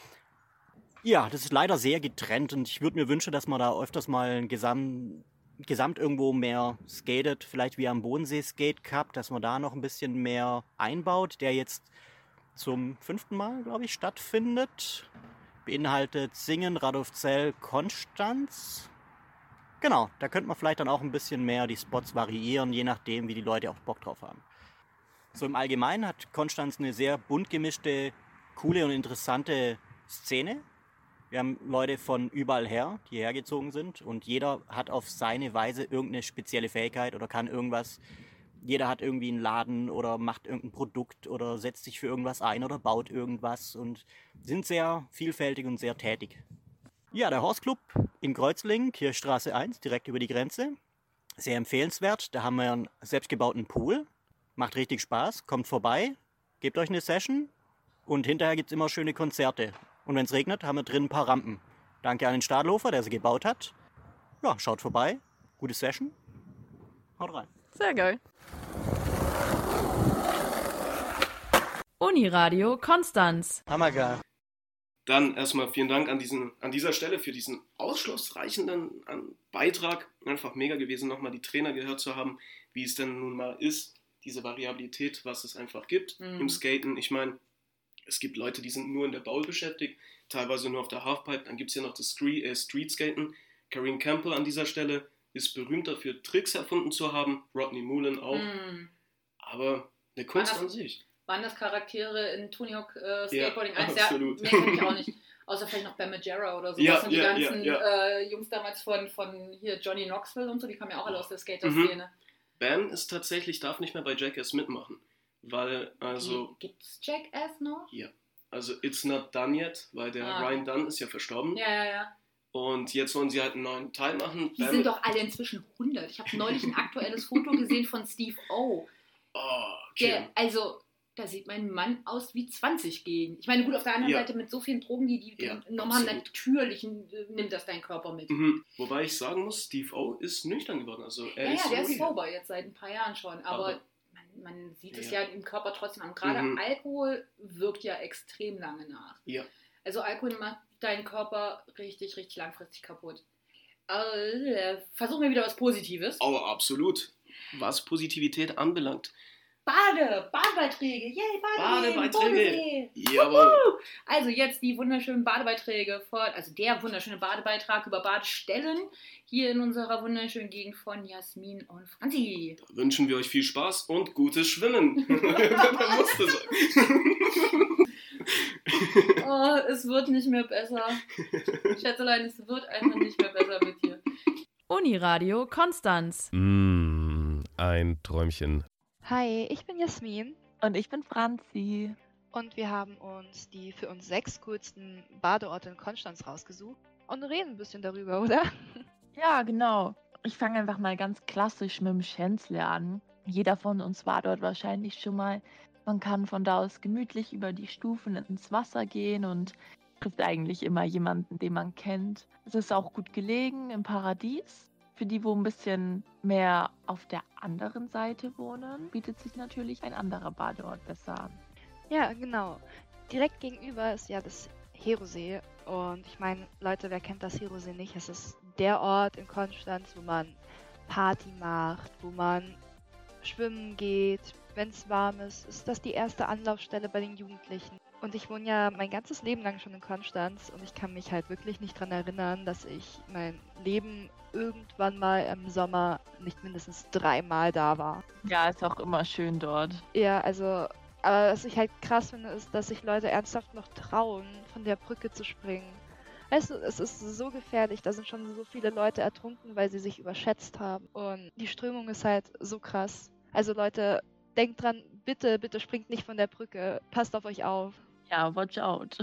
Ja, das ist leider sehr getrennt, und ich würde mir wünschen, dass man da öfters mal gesamt irgendwo mehr skatet, vielleicht wie am Bodensee Skate Cup, dass man da noch ein bisschen mehr einbaut, der jetzt zum 5. Mal, glaube ich, stattfindet. Beinhaltet Singen, Radolfzell, Konstanz. Genau, da könnte man vielleicht dann auch ein bisschen mehr die Spots variieren, je nachdem, wie die Leute auch Bock drauf haben. So im Allgemeinen hat Konstanz eine sehr bunt gemischte, coole und interessante Szene. Wir haben Leute von überall her, die hergezogen sind und jeder hat auf seine Weise irgendeine spezielle Fähigkeit oder kann irgendwas. Jeder hat irgendwie einen Laden oder macht irgendein Produkt oder setzt sich für irgendwas ein oder baut irgendwas und sind sehr vielfältig und sehr tätig. Ja, der Horse Club in Kreuzlingen, Kirchstraße 1, direkt über die Grenze. Sehr empfehlenswert. Da haben wir einen selbstgebauten Pool. Macht richtig Spaß. Kommt vorbei, gebt euch eine Session und hinterher gibt es immer schöne Konzerte. Und wenn es regnet, haben wir drin ein paar Rampen. Danke an den Stadlhofer, der sie gebaut hat. Ja, schaut vorbei. Gute Session. Haut rein. Sehr geil. Uniradio Konstanz. Hammergeil. Dann erstmal vielen Dank an dieser Stelle für diesen ausschlussreichenden Beitrag. Einfach mega gewesen, nochmal die Trainer gehört zu haben, wie es denn nun mal ist, diese Variabilität, was es einfach gibt im Skaten. Ich meine, es gibt Leute, die sind nur in der Bowl beschäftigt, teilweise nur auf der Halfpipe. Dann gibt es ja noch das Street-Skaten. Karine Campbell an dieser Stelle ist berühmt dafür, Tricks erfunden zu haben. Rodney Mullen auch. Aber eine Kunst an sich. Waren das Charaktere in Tony Hawk Skateboarding 1? Absolut. Ja, mehr kann ich auch nicht. Außer vielleicht noch Ben Majera oder so. Ja, das sind die ganzen ja. Jungs damals von hier Johnny Knoxville und so, die kamen ja auch alle aus der Skater-Szene. Ben ist tatsächlich, darf nicht mehr bei Jackass mitmachen. Weil, also... Gibt's Jackass noch? Ja. Also, it's not done yet, weil der Ryan Dunn ist ja verstorben. Ja. Und jetzt wollen sie halt einen neuen Teil machen. Die sind doch alle inzwischen 100. Ich habe neulich ein aktuelles Foto gesehen von Steve O. Oh, okay. Da sieht mein Mann aus wie 20 gegen. Ich meine, gut, auf der anderen Seite mit so vielen Drogen, die genommen haben, natürlich nimmt das deinen Körper mit. Wobei ich sagen muss, Steve O ist nüchtern geworden. Also der ist sober jetzt seit ein paar Jahren schon. Aber man sieht es ja im Körper trotzdem an. Gerade Alkohol wirkt ja extrem lange nach. Ja. Also Alkohol macht deinen Körper richtig, richtig langfristig kaputt. Versuchen wir wieder was Positives. Oh, absolut. Was Positivität anbelangt. Badebeiträge, yay, Badebeiträge. Jawohl. Also jetzt die wunderschönen Badebeiträge der wunderschöne Badebeitrag über Badestellen hier in unserer wunderschönen Gegend von Jasmin und Franzi. Da wünschen wir euch viel Spaß und gutes Schwimmen. Da musste sein. Oh, es wird nicht mehr besser. Schätzelein, es wird einfach nicht mehr besser mit dir. Uniradio Konstanz. Ein Träumchen. Hi, ich bin Jasmin. Und ich bin Franzi. Und wir haben uns die für uns 6 coolsten Badeorte in Konstanz rausgesucht und reden ein bisschen darüber, oder? Ja, genau. Ich fange einfach mal ganz klassisch mit dem Schänzle an. Jeder von uns war dort wahrscheinlich schon mal. Man kann von da aus gemütlich über die Stufen ins Wasser gehen und trifft eigentlich immer jemanden, den man kennt. Es ist auch gut gelegen im Paradies. Für die, wo ein bisschen mehr auf der anderen Seite wohnen, bietet sich natürlich ein anderer Badeort besser an. Ja, genau. Direkt gegenüber ist ja das Herosee. Und ich meine, Leute, wer kennt das Herosee nicht? Es ist der Ort in Konstanz, wo man Party macht, wo man schwimmen geht. Wenn es warm ist das die erste Anlaufstelle bei den Jugendlichen. Und ich wohne ja mein ganzes Leben lang schon in Konstanz und ich kann mich halt wirklich nicht daran erinnern, dass ich mein Leben irgendwann mal im Sommer nicht mindestens 3 Mal da war. Ja, ist auch immer schön dort. Ja, aber was ich halt krass finde, ist, dass sich Leute ernsthaft noch trauen, von der Brücke zu springen. Weißt du, es ist so gefährlich, da sind schon so viele Leute ertrunken, weil sie sich überschätzt haben. Und die Strömung ist halt so krass. Also Leute, denkt dran, bitte springt nicht von der Brücke. Passt auf euch auf. Ja, watch out.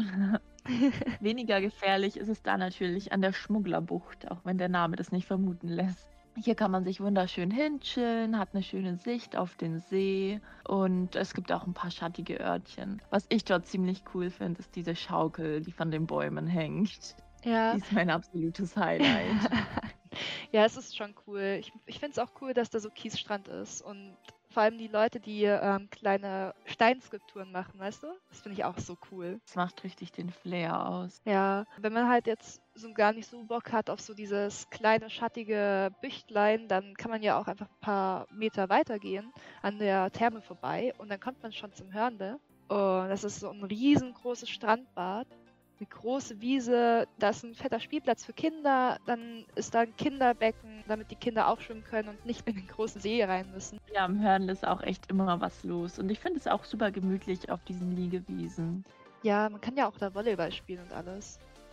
Weniger gefährlich ist es da natürlich an der Schmugglerbucht, auch wenn der Name das nicht vermuten lässt. Hier kann man sich wunderschön hinchillen, hat eine schöne Sicht auf den See und es gibt auch ein paar schattige Örtchen. Was ich dort ziemlich cool finde, ist diese Schaukel, die von den Bäumen hängt. Ja. Die ist mein absolutes Highlight. Ja, es ist schon cool. Ich finde es auch cool, dass da so Kiesstrand ist und vor allem die Leute, die kleine Steinskulpturen machen, weißt du? Das finde ich auch so cool. Das macht richtig den Flair aus. Ja, wenn man halt jetzt so gar nicht so Bock hat auf so dieses kleine, schattige Büchtlein, dann kann man ja auch einfach ein paar Meter weitergehen an der Therme vorbei und dann kommt man schon zum Hörnle. Und das ist so ein riesengroßes Strandbad. Eine große Wiese, da ist ein fetter Spielplatz für Kinder, dann ist da ein Kinderbecken, damit die Kinder auch schwimmen können und nicht in den großen See rein müssen. Ja, am Hörnle ist auch echt immer was los und ich finde es auch super gemütlich auf diesen Liegewiesen. Ja, man kann ja auch da Volleyball spielen und alles.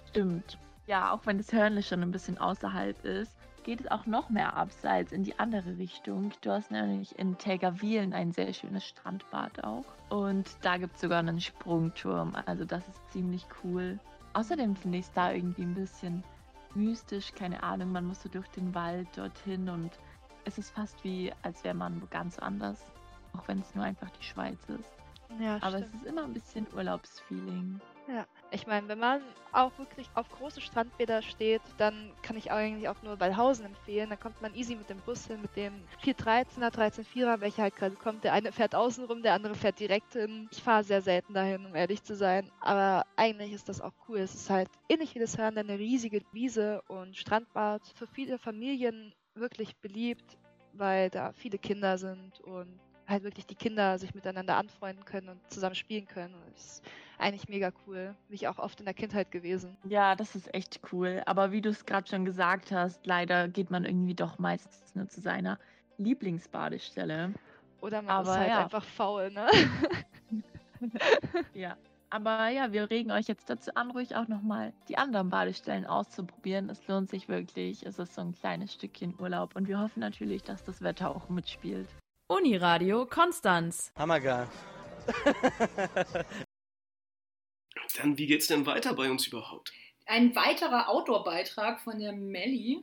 Stimmt. Ja, auch wenn das Hörnli schon ein bisschen außerhalb ist, geht es auch noch mehr abseits in die andere Richtung. Du hast nämlich in Tägerwilen ein sehr schönes Strandbad auch. Und da gibt es sogar einen Sprungturm. Also das ist ziemlich cool. Außerdem finde ich es da irgendwie ein bisschen mystisch. Keine Ahnung, man muss so durch den Wald dorthin und es ist fast wie, als wäre man wo ganz anders. Auch wenn es nur einfach die Schweiz ist. Ja, Aber stimmt. es ist immer ein bisschen Urlaubsfeeling. Ja, ich meine, wenn man auch wirklich auf große Strandbäder steht, dann kann ich eigentlich auch nur Wallhausen empfehlen. Da kommt man easy mit dem Bus hin, mit dem 413er, 134er, welcher halt gerade kommt. Der eine fährt außen rum, der andere fährt direkt hin. Ich fahre sehr selten dahin, um ehrlich zu sein. Aber eigentlich ist das auch cool. Es ist halt ähnlich wie das Hörnli eine riesige Wiese und Strandbad. Für viele Familien wirklich beliebt, weil da viele Kinder sind und halt wirklich die Kinder sich miteinander anfreunden können und zusammen spielen können. Und das ist eigentlich mega cool. Bin ich auch oft in der Kindheit gewesen. Ja, das ist echt cool. Aber wie du es gerade schon gesagt hast, leider geht man irgendwie doch meistens nur zu seiner Lieblingsbadestelle. Oder man ist halt einfach faul, ne? Ja. Aber ja, wir regen euch jetzt dazu an, ruhig auch nochmal die anderen Badestellen auszuprobieren. Es lohnt sich wirklich. Es ist so ein kleines Stückchen Urlaub. Und wir hoffen natürlich, dass das Wetter auch mitspielt. Uniradio Konstanz. Hammergeil. Dann, wie geht's denn weiter bei uns überhaupt? Ein weiterer Outdoor-Beitrag von der Melli.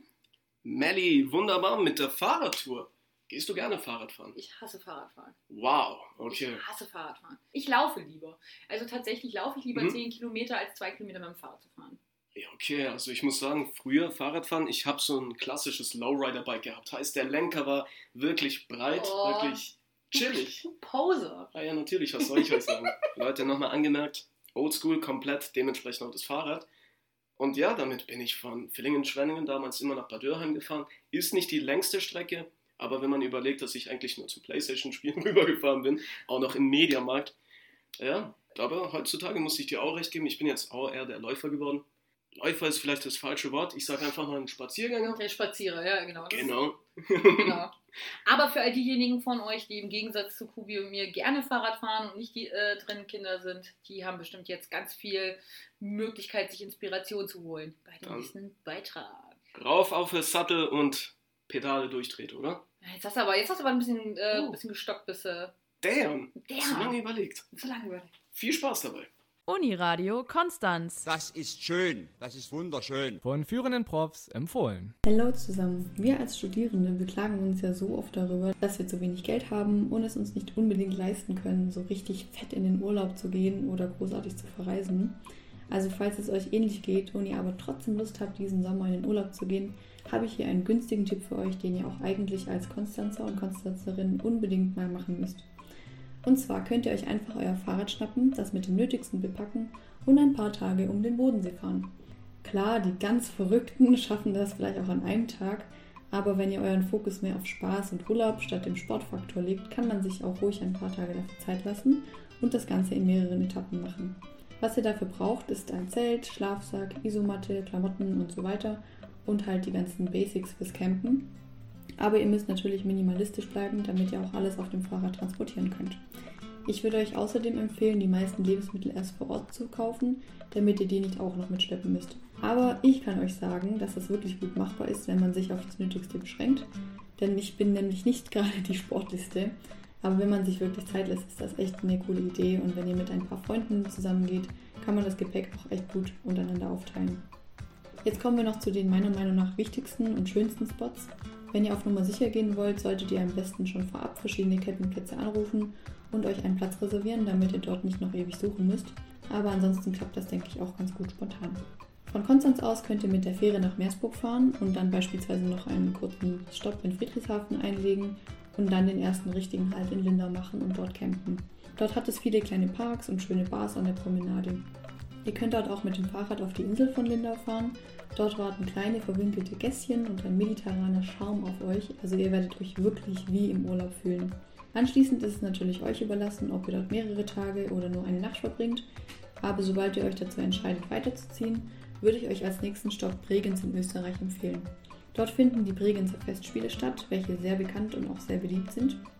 Melli, wunderbar mit der Fahrradtour. Gehst du gerne Fahrrad fahren? Ich hasse Fahrradfahren. Wow, okay. Ich hasse Fahrradfahren. Ich laufe lieber. Also tatsächlich laufe ich lieber 10 Kilometer als 2 Kilometer mit dem Fahrrad zu fahren. Ja, okay, also ich muss sagen, früher Fahrradfahren, ich habe so ein klassisches Lowrider-Bike gehabt. Heißt, der Lenker war wirklich breit, wirklich chillig. Poser. Ja, natürlich, was soll ich euch sagen? Leute, nochmal angemerkt, oldschool komplett, dementsprechend auch das Fahrrad. Und ja, damit bin ich von Villingen-Schwenningen damals immer nach Bad Dürrheim gefahren. Ist nicht die längste Strecke, aber wenn man überlegt, dass ich eigentlich nur zum Playstation-Spielen rübergefahren bin, auch noch im Mediamarkt, ja, aber heutzutage muss ich dir auch recht geben, ich bin jetzt auch eher der Läufer geworden. Läufer ist vielleicht das falsche Wort, ich sage einfach mal ein Spaziergänger. Der Spazierer, ja, genau. Genau. Genau. Aber für all diejenigen von euch, die im Gegensatz zu Kubi und mir gerne Fahrrad fahren und nicht die drin Kinder sind, die haben bestimmt jetzt ganz viel Möglichkeit, sich Inspiration zu holen bei dem nächsten Beitrag. Rauf auf das Sattel und Pedale durchdreht, oder? Ja, jetzt hast du aber ein bisschen gestockt bis... Damn. Zu lange überlegt. Viel Spaß dabei. Uniradio Konstanz. Das ist schön, das ist wunderschön. Von führenden Profs empfohlen. Hallo zusammen. Wir als Studierende beklagen uns ja so oft darüber, dass wir zu wenig Geld haben und es uns nicht unbedingt leisten können, so richtig fett in den Urlaub zu gehen oder großartig zu verreisen. Also falls es euch ähnlich geht und ihr aber trotzdem Lust habt, diesen Sommer in den Urlaub zu gehen, habe ich hier einen günstigen Tipp für euch, den ihr auch eigentlich als Konstanzer und Konstanzerin unbedingt mal machen müsst. Und zwar könnt ihr euch einfach euer Fahrrad schnappen, das mit dem Nötigsten bepacken und ein paar Tage um den Bodensee fahren. Klar, die ganz Verrückten schaffen das vielleicht auch an einem Tag, aber wenn ihr euren Fokus mehr auf Spaß und Urlaub statt dem Sportfaktor legt, kann man sich auch ruhig ein paar Tage dafür Zeit lassen und das Ganze in mehreren Etappen machen. Was ihr dafür braucht, ist ein Zelt, Schlafsack, Isomatte, Klamotten und so weiter und halt die ganzen Basics fürs Campen. Aber ihr müsst natürlich minimalistisch bleiben, damit ihr auch alles auf dem Fahrrad transportieren könnt. Ich würde euch außerdem empfehlen, die meisten Lebensmittel erst vor Ort zu kaufen, damit ihr die nicht auch noch mitschleppen müsst. Aber ich kann euch sagen, dass das wirklich gut machbar ist, wenn man sich auf das Nötigste beschränkt. Denn ich bin nämlich nicht gerade die Sportliste. Aber wenn man sich wirklich Zeit lässt, ist das echt eine coole Idee. Und wenn ihr mit ein paar Freunden zusammengeht, kann man das Gepäck auch echt gut untereinander aufteilen. Jetzt kommen wir noch zu den meiner Meinung nach wichtigsten und schönsten Spots. Wenn ihr auf Nummer sicher gehen wollt, solltet ihr am besten schon vorab verschiedene Campingplätze anrufen und euch einen Platz reservieren, damit ihr dort nicht noch ewig suchen müsst. Aber ansonsten klappt das, denke ich, auch ganz gut spontan. Von Konstanz aus könnt ihr mit der Fähre nach Meersburg fahren und dann beispielsweise noch einen kurzen Stopp in Friedrichshafen einlegen und dann den ersten richtigen Halt in Lindau machen und dort campen. Dort hat es viele kleine Parks und schöne Bars an der Promenade. Ihr könnt dort auch mit dem Fahrrad auf die Insel von Lindau fahren. Dort warten kleine verwinkelte Gässchen und ein mediterraner Charme auf euch, also ihr werdet euch wirklich wie im Urlaub fühlen. Anschließend ist es natürlich euch überlassen, ob ihr dort mehrere Tage oder nur eine Nacht verbringt, aber sobald ihr euch dazu entscheidet weiterzuziehen, würde ich euch als nächsten Stopp Bregenz in Österreich empfehlen. Dort finden die Bregenzer Festspiele statt, welche sehr bekannt und auch sehr beliebt sind.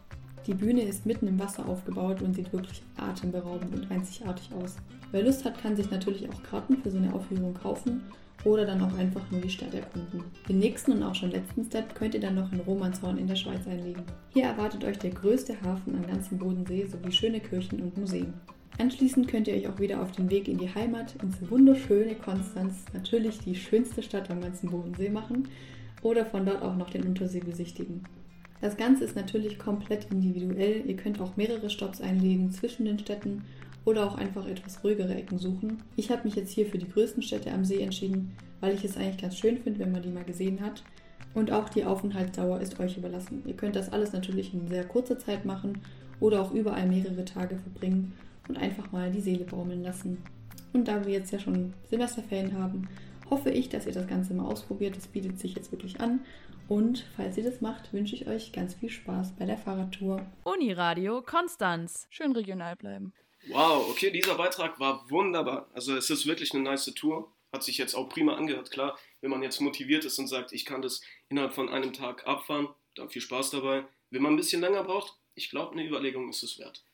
Die Bühne ist mitten im Wasser aufgebaut und sieht wirklich atemberaubend und einzigartig aus. Wer Lust hat, kann sich natürlich auch Karten für so eine Aufführung kaufen oder dann auch einfach nur die Stadt erkunden. Den nächsten und auch schon letzten Step könnt ihr dann noch in Romanshorn in der Schweiz einlegen. Hier erwartet euch der größte Hafen am ganzen Bodensee sowie schöne Kirchen und Museen. Anschließend könnt ihr euch auch wieder auf den Weg in die Heimat, ins wunderschöne Konstanz, natürlich die schönste Stadt am ganzen Bodensee machen oder von dort auch noch den Untersee besichtigen. Das Ganze ist natürlich komplett individuell, ihr könnt auch mehrere Stopps einlegen zwischen den Städten oder auch einfach etwas ruhigere Ecken suchen. Ich habe mich jetzt hier für die größten Städte am See entschieden, weil ich es eigentlich ganz schön finde, wenn man die mal gesehen hat. Und auch die Aufenthaltsdauer ist euch überlassen. Ihr könnt das alles natürlich in sehr kurzer Zeit machen oder auch überall mehrere Tage verbringen und einfach mal die Seele baumeln lassen. Und da wir jetzt ja schon Semesterferien haben, hoffe ich, dass ihr das Ganze mal ausprobiert. Das bietet sich jetzt wirklich an. Und falls ihr das macht, wünsche ich euch ganz viel Spaß bei der Fahrradtour. Uniradio Konstanz. Schön regional bleiben. Wow, okay, dieser Beitrag war wunderbar. Also es ist wirklich eine nice Tour. Hat sich jetzt auch prima angehört. Klar, wenn man jetzt motiviert ist und sagt, ich kann das innerhalb von einem Tag abfahren, dann viel Spaß dabei. Wenn man ein bisschen länger braucht, ich glaube, eine Überlegung ist es wert.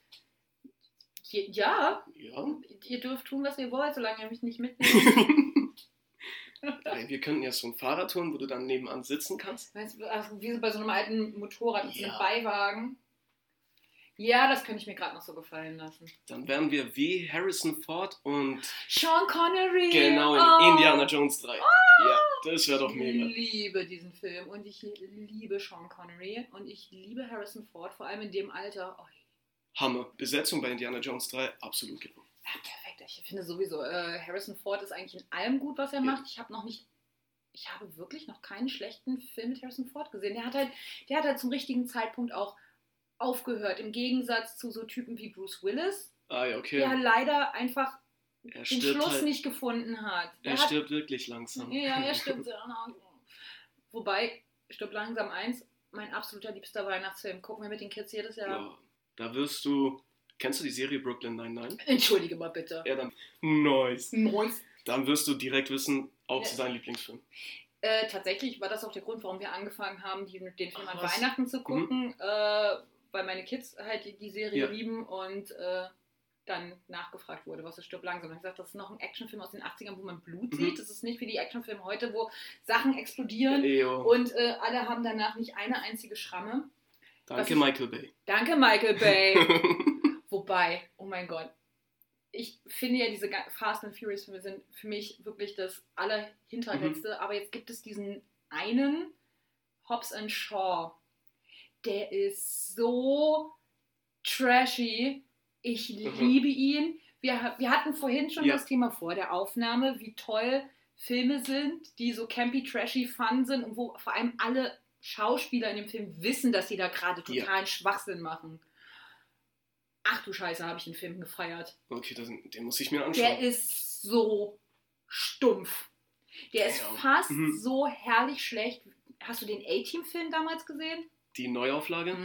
Ja. Ja. Ihr dürft tun, was ihr wollt, solange ihr mich nicht mitnehmt. Wir könnten ja so ein Fahrrad holen, wo du dann nebenan sitzen kannst. Weißt du, also wie bei so einem alten Motorrad mit so einem Ja. Beiwagen. Ja, das könnte ich mir gerade noch so gefallen lassen. Dann wären wir wie Harrison Ford und Sean Connery. genau in Indiana Jones 3. Ja, das wäre doch mega. Ich liebe diesen Film und ich liebe Sean Connery und ich liebe Harrison Ford, vor allem in dem Alter. Oh, Hammer. Besetzung bei Indiana Jones 3, absolut gelungen. ja, perfekt. Ich finde sowieso, Harrison Ford ist eigentlich in allem gut, was er macht. Ich habe wirklich noch keinen schlechten Film mit Harrison Ford gesehen. Der hat halt zum richtigen Zeitpunkt auch aufgehört, im Gegensatz zu so Typen wie Bruce Willis, Ah ja, okay. der leider einfach Er den stirbt Schluss halt- nicht gefunden hat. Er stirbt wirklich langsam. Ja, er stirbt sehr langsam. Wobei, Stirbt langsam 1, mein absoluter liebster Weihnachtsfilm. Gucken wir mit den Kids jedes Jahr. Ja, da wirst du... Kennst du die Serie Brooklyn Nine-Nine? Entschuldige mal bitte. Ja, dann... Nice. Nice. Dann wirst du direkt wissen, auch Ja. zu deinem Lieblingsfilm. Tatsächlich war das auch der Grund, warum wir angefangen haben, den Film an was? Weihnachten zu gucken, weil meine Kids halt die Serie Ja. lieben und dann nachgefragt wurde, was ist Stirb langsam. Und ich gesagt, das ist noch ein Actionfilm aus den 80ern, wo man Blut sieht. Das ist nicht wie die Actionfilme heute, wo Sachen explodieren und alle haben danach nicht eine einzige Schramme. Danke, Michael Bay. Danke, Michael Bay. Wobei, oh mein Gott, ich finde ja, diese Fast and Furious Filme sind für mich wirklich das Allerhinterletzte. Aber jetzt gibt es diesen einen, Hobbs and Shaw. Der ist so trashy. Ich liebe ihn. Wir hatten vorhin schon das Thema vor der Aufnahme, wie toll Filme sind, die so campy, trashy, fun sind und wo vor allem alle Schauspieler in dem Film wissen, dass sie da gerade totalen Schwachsinn machen. Ach du Scheiße, habe ich den Film gefeiert. Okay, den muss ich mir anschauen. Der ist so stumpf. Der ist fast so herrlich schlecht. Hast du den A-Team-Film damals gesehen? Die Neuauflage?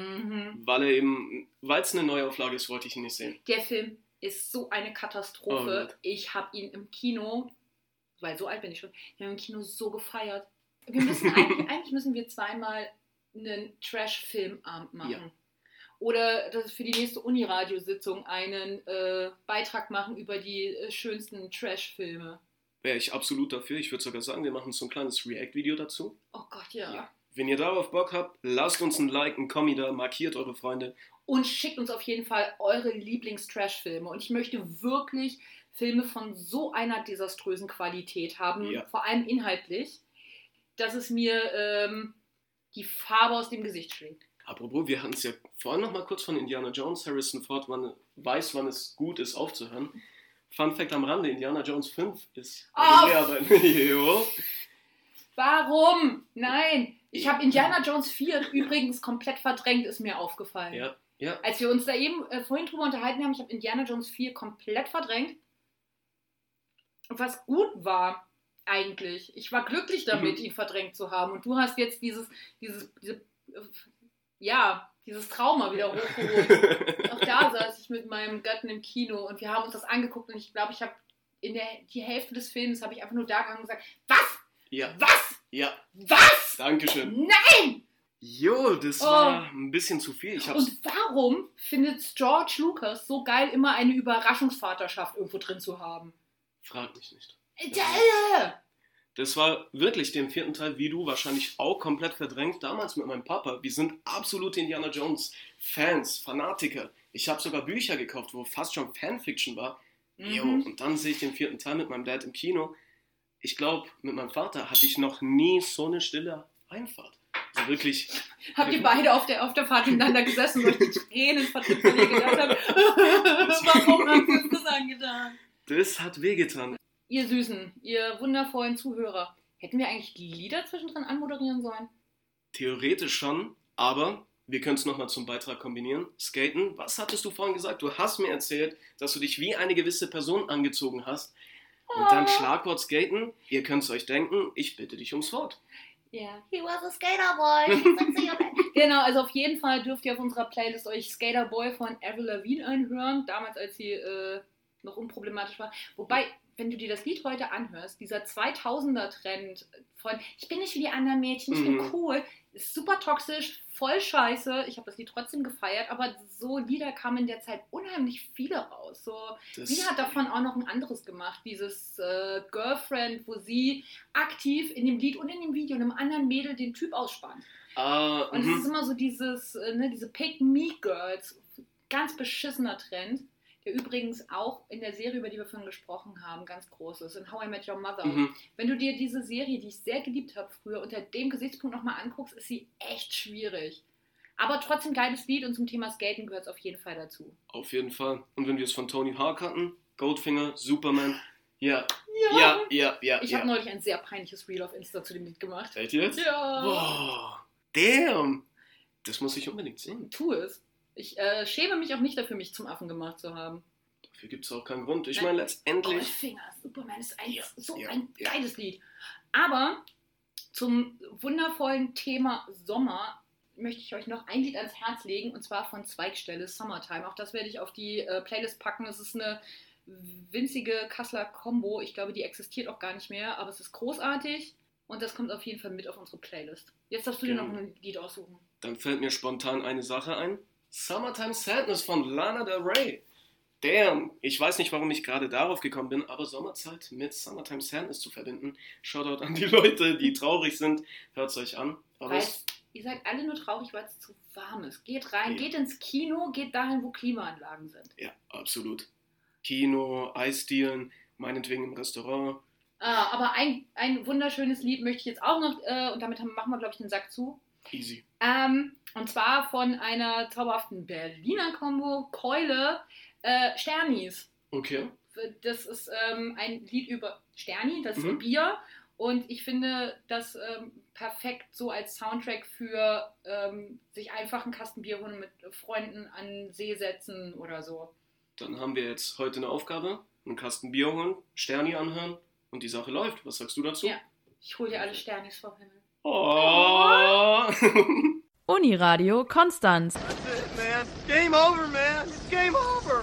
Weil es eine Neuauflage ist, wollte ich ihn nicht sehen. Der Film ist so eine Katastrophe. Ich habe ihn im Kino, weil so alt bin ich schon, ich habe im Kino so gefeiert. Wir müssen eigentlich müssen wir zweimal einen Trash-Filmabend machen. Ja. Oder das für die nächste Uniradio-Sitzung einen Beitrag machen über die schönsten Trash-Filme. Wäre ich absolut dafür. Ich würde sogar sagen, wir machen so ein kleines React-Video dazu. Oh Gott, ja. Wenn ihr darauf Bock habt, lasst uns ein Like, ein Kommi da, markiert eure Freunde. Und schickt uns auf jeden Fall eure Lieblings-Trash-Filme. Und ich möchte wirklich Filme von so einer desaströsen Qualität haben, vor allem inhaltlich, dass es mir die Farbe aus dem Gesicht schlägt. Apropos, wir hatten es ja vorhin noch mal kurz von Indiana Jones. Harrison Ford weiß, wann es gut ist, aufzuhören. Fun Fact am Rande, Indiana Jones 5 ist... Warum? Nein! Ich habe Indiana Jones 4 übrigens komplett verdrängt, ist mir aufgefallen. Ja. Als wir uns da eben vorhin drüber unterhalten haben, ich habe Indiana Jones 4 komplett verdrängt. Was gut war, eigentlich. Ich war glücklich damit, ihn verdrängt zu haben. Und du hast jetzt dieses Trauma wieder hochgeholt. Auch da saß ich mit meinem Gatten im Kino und wir haben uns das angeguckt und ich glaube, ich habe die Hälfte des Films habe ich einfach nur da gegangen und gesagt, was? Ja. Was? Ja. Was? Dankeschön. Nein! Jo, das war ein bisschen zu viel. Und warum findet George Lucas so geil, immer eine Überraschungsvaterschaft irgendwo drin zu haben? Frag mich nicht. Das Das war wirklich den 4. Teil, wie du, wahrscheinlich auch komplett verdrängt. Damals mit meinem Papa. Wir sind absolute Indiana Jones Fans, Fanatiker. Ich habe sogar Bücher gekauft, wo fast schon Fanfiction war. Jo, und dann sehe ich den 4. Teil mit meinem Dad im Kino. Ich glaube, mit meinem Vater hatte ich noch nie so eine stille Einfahrt. Also wirklich. Habt ihr beide auf der Fahrt miteinander gesessen, wo ich die Tränen vertritt, weil ihr gedacht habt, warum habt ihr uns das angetan? Das hat wehgetan. Ihr Süßen, ihr wundervollen Zuhörer, hätten wir eigentlich die Lieder zwischendrin anmoderieren sollen? Theoretisch schon, aber wir können es nochmal zum Beitrag kombinieren. Skaten, was hattest du vorhin gesagt? Du hast mir erzählt, dass du dich wie eine gewisse Person angezogen hast. Und dann Schlagwort Skaten, ihr könnt es euch denken, ich bitte dich ums Wort. Yeah, he was a skater boy. Genau, also auf jeden Fall dürft ihr auf unserer Playlist euch Skater Boy von Avril Lavigne anhören, damals als sie noch unproblematisch war. Wobei, wenn du dir das Lied heute anhörst, dieser 2000er-Trend von ich bin nicht wie die anderen Mädchen, ich bin cool, ist super toxisch, voll scheiße. Ich habe das Lied trotzdem gefeiert, aber so Lieder kamen in der Zeit unheimlich viele raus. So, sie hat davon auch noch ein anderes gemacht, dieses Girlfriend, wo sie aktiv in dem Lied und in dem Video einem anderen Mädel den Typ ausspannt. Und es ist immer so diese Pick-Me-Girls, ganz beschissener Trend. Der übrigens auch in der Serie, über die wir vorhin gesprochen haben, ganz groß ist, in How I Met Your Mother. Wenn du dir diese Serie, die ich sehr geliebt habe früher, unter dem Gesichtspunkt nochmal anguckst, ist sie echt schwierig. Aber trotzdem geiles Lied und zum Thema Skaten gehört es auf jeden Fall dazu. Auf jeden Fall. Und wenn wir es von Tony Hawk hatten, Goldfinger, Superman, ja. Ich habe neulich ein sehr peinliches Reel auf Insta zu dem Lied gemacht. Echt jetzt? Ja. Boah, damn. Das muss ich unbedingt sehen. Tu es. Ich schäme mich auch nicht dafür, mich zum Affen gemacht zu haben. Dafür gibt es auch keinen Grund. Ich meine, letztendlich... Goldfinger, Superman ist ein geiles Lied. Aber zum wundervollen Thema Sommer möchte ich euch noch ein Lied ans Herz legen, und zwar von Zweigstelle, Summertime. Auch das werde ich auf die Playlist packen. Es ist eine winzige Kasseler Combo. Ich glaube, die existiert auch gar nicht mehr, aber es ist großartig und das kommt auf jeden Fall mit auf unsere Playlist. Jetzt darfst du dir noch ein Lied aussuchen. Dann fällt mir spontan eine Sache ein. Summertime Sadness von Lana Del Rey. Damn, ich weiß nicht, warum ich gerade darauf gekommen bin, aber Sommerzeit mit Summertime Sadness zu verbinden. Shoutout an die Leute, die traurig sind. Hört es euch an. Aber ihr seid alle nur traurig, weil es zu warm ist. Geht rein, geht ins Kino, geht dahin, wo Klimaanlagen sind. Ja, absolut. Kino, Eisdielen, meinetwegen im Restaurant. Aber ein wunderschönes Lied möchte ich jetzt auch noch, und damit machen wir, glaube ich, den Sack zu. Easy. Und zwar von einer zauberhaften Berliner Kombo, Keule, Sternis. Okay. Das ist ein Lied über Sterni, das ist Bier. Und ich finde das perfekt so als Soundtrack für sich einfach einen Kasten Bier holen, mit Freunden an den See setzen oder so. Dann haben wir jetzt heute eine Aufgabe, einen Kasten Bier holen, Sterni anhören und die Sache läuft. Was sagst du dazu? Ja, ich hole dir alle Sternis vom Himmel. Oh. Uniradio Konstanz. That's it, man. Game over, man. It's game over.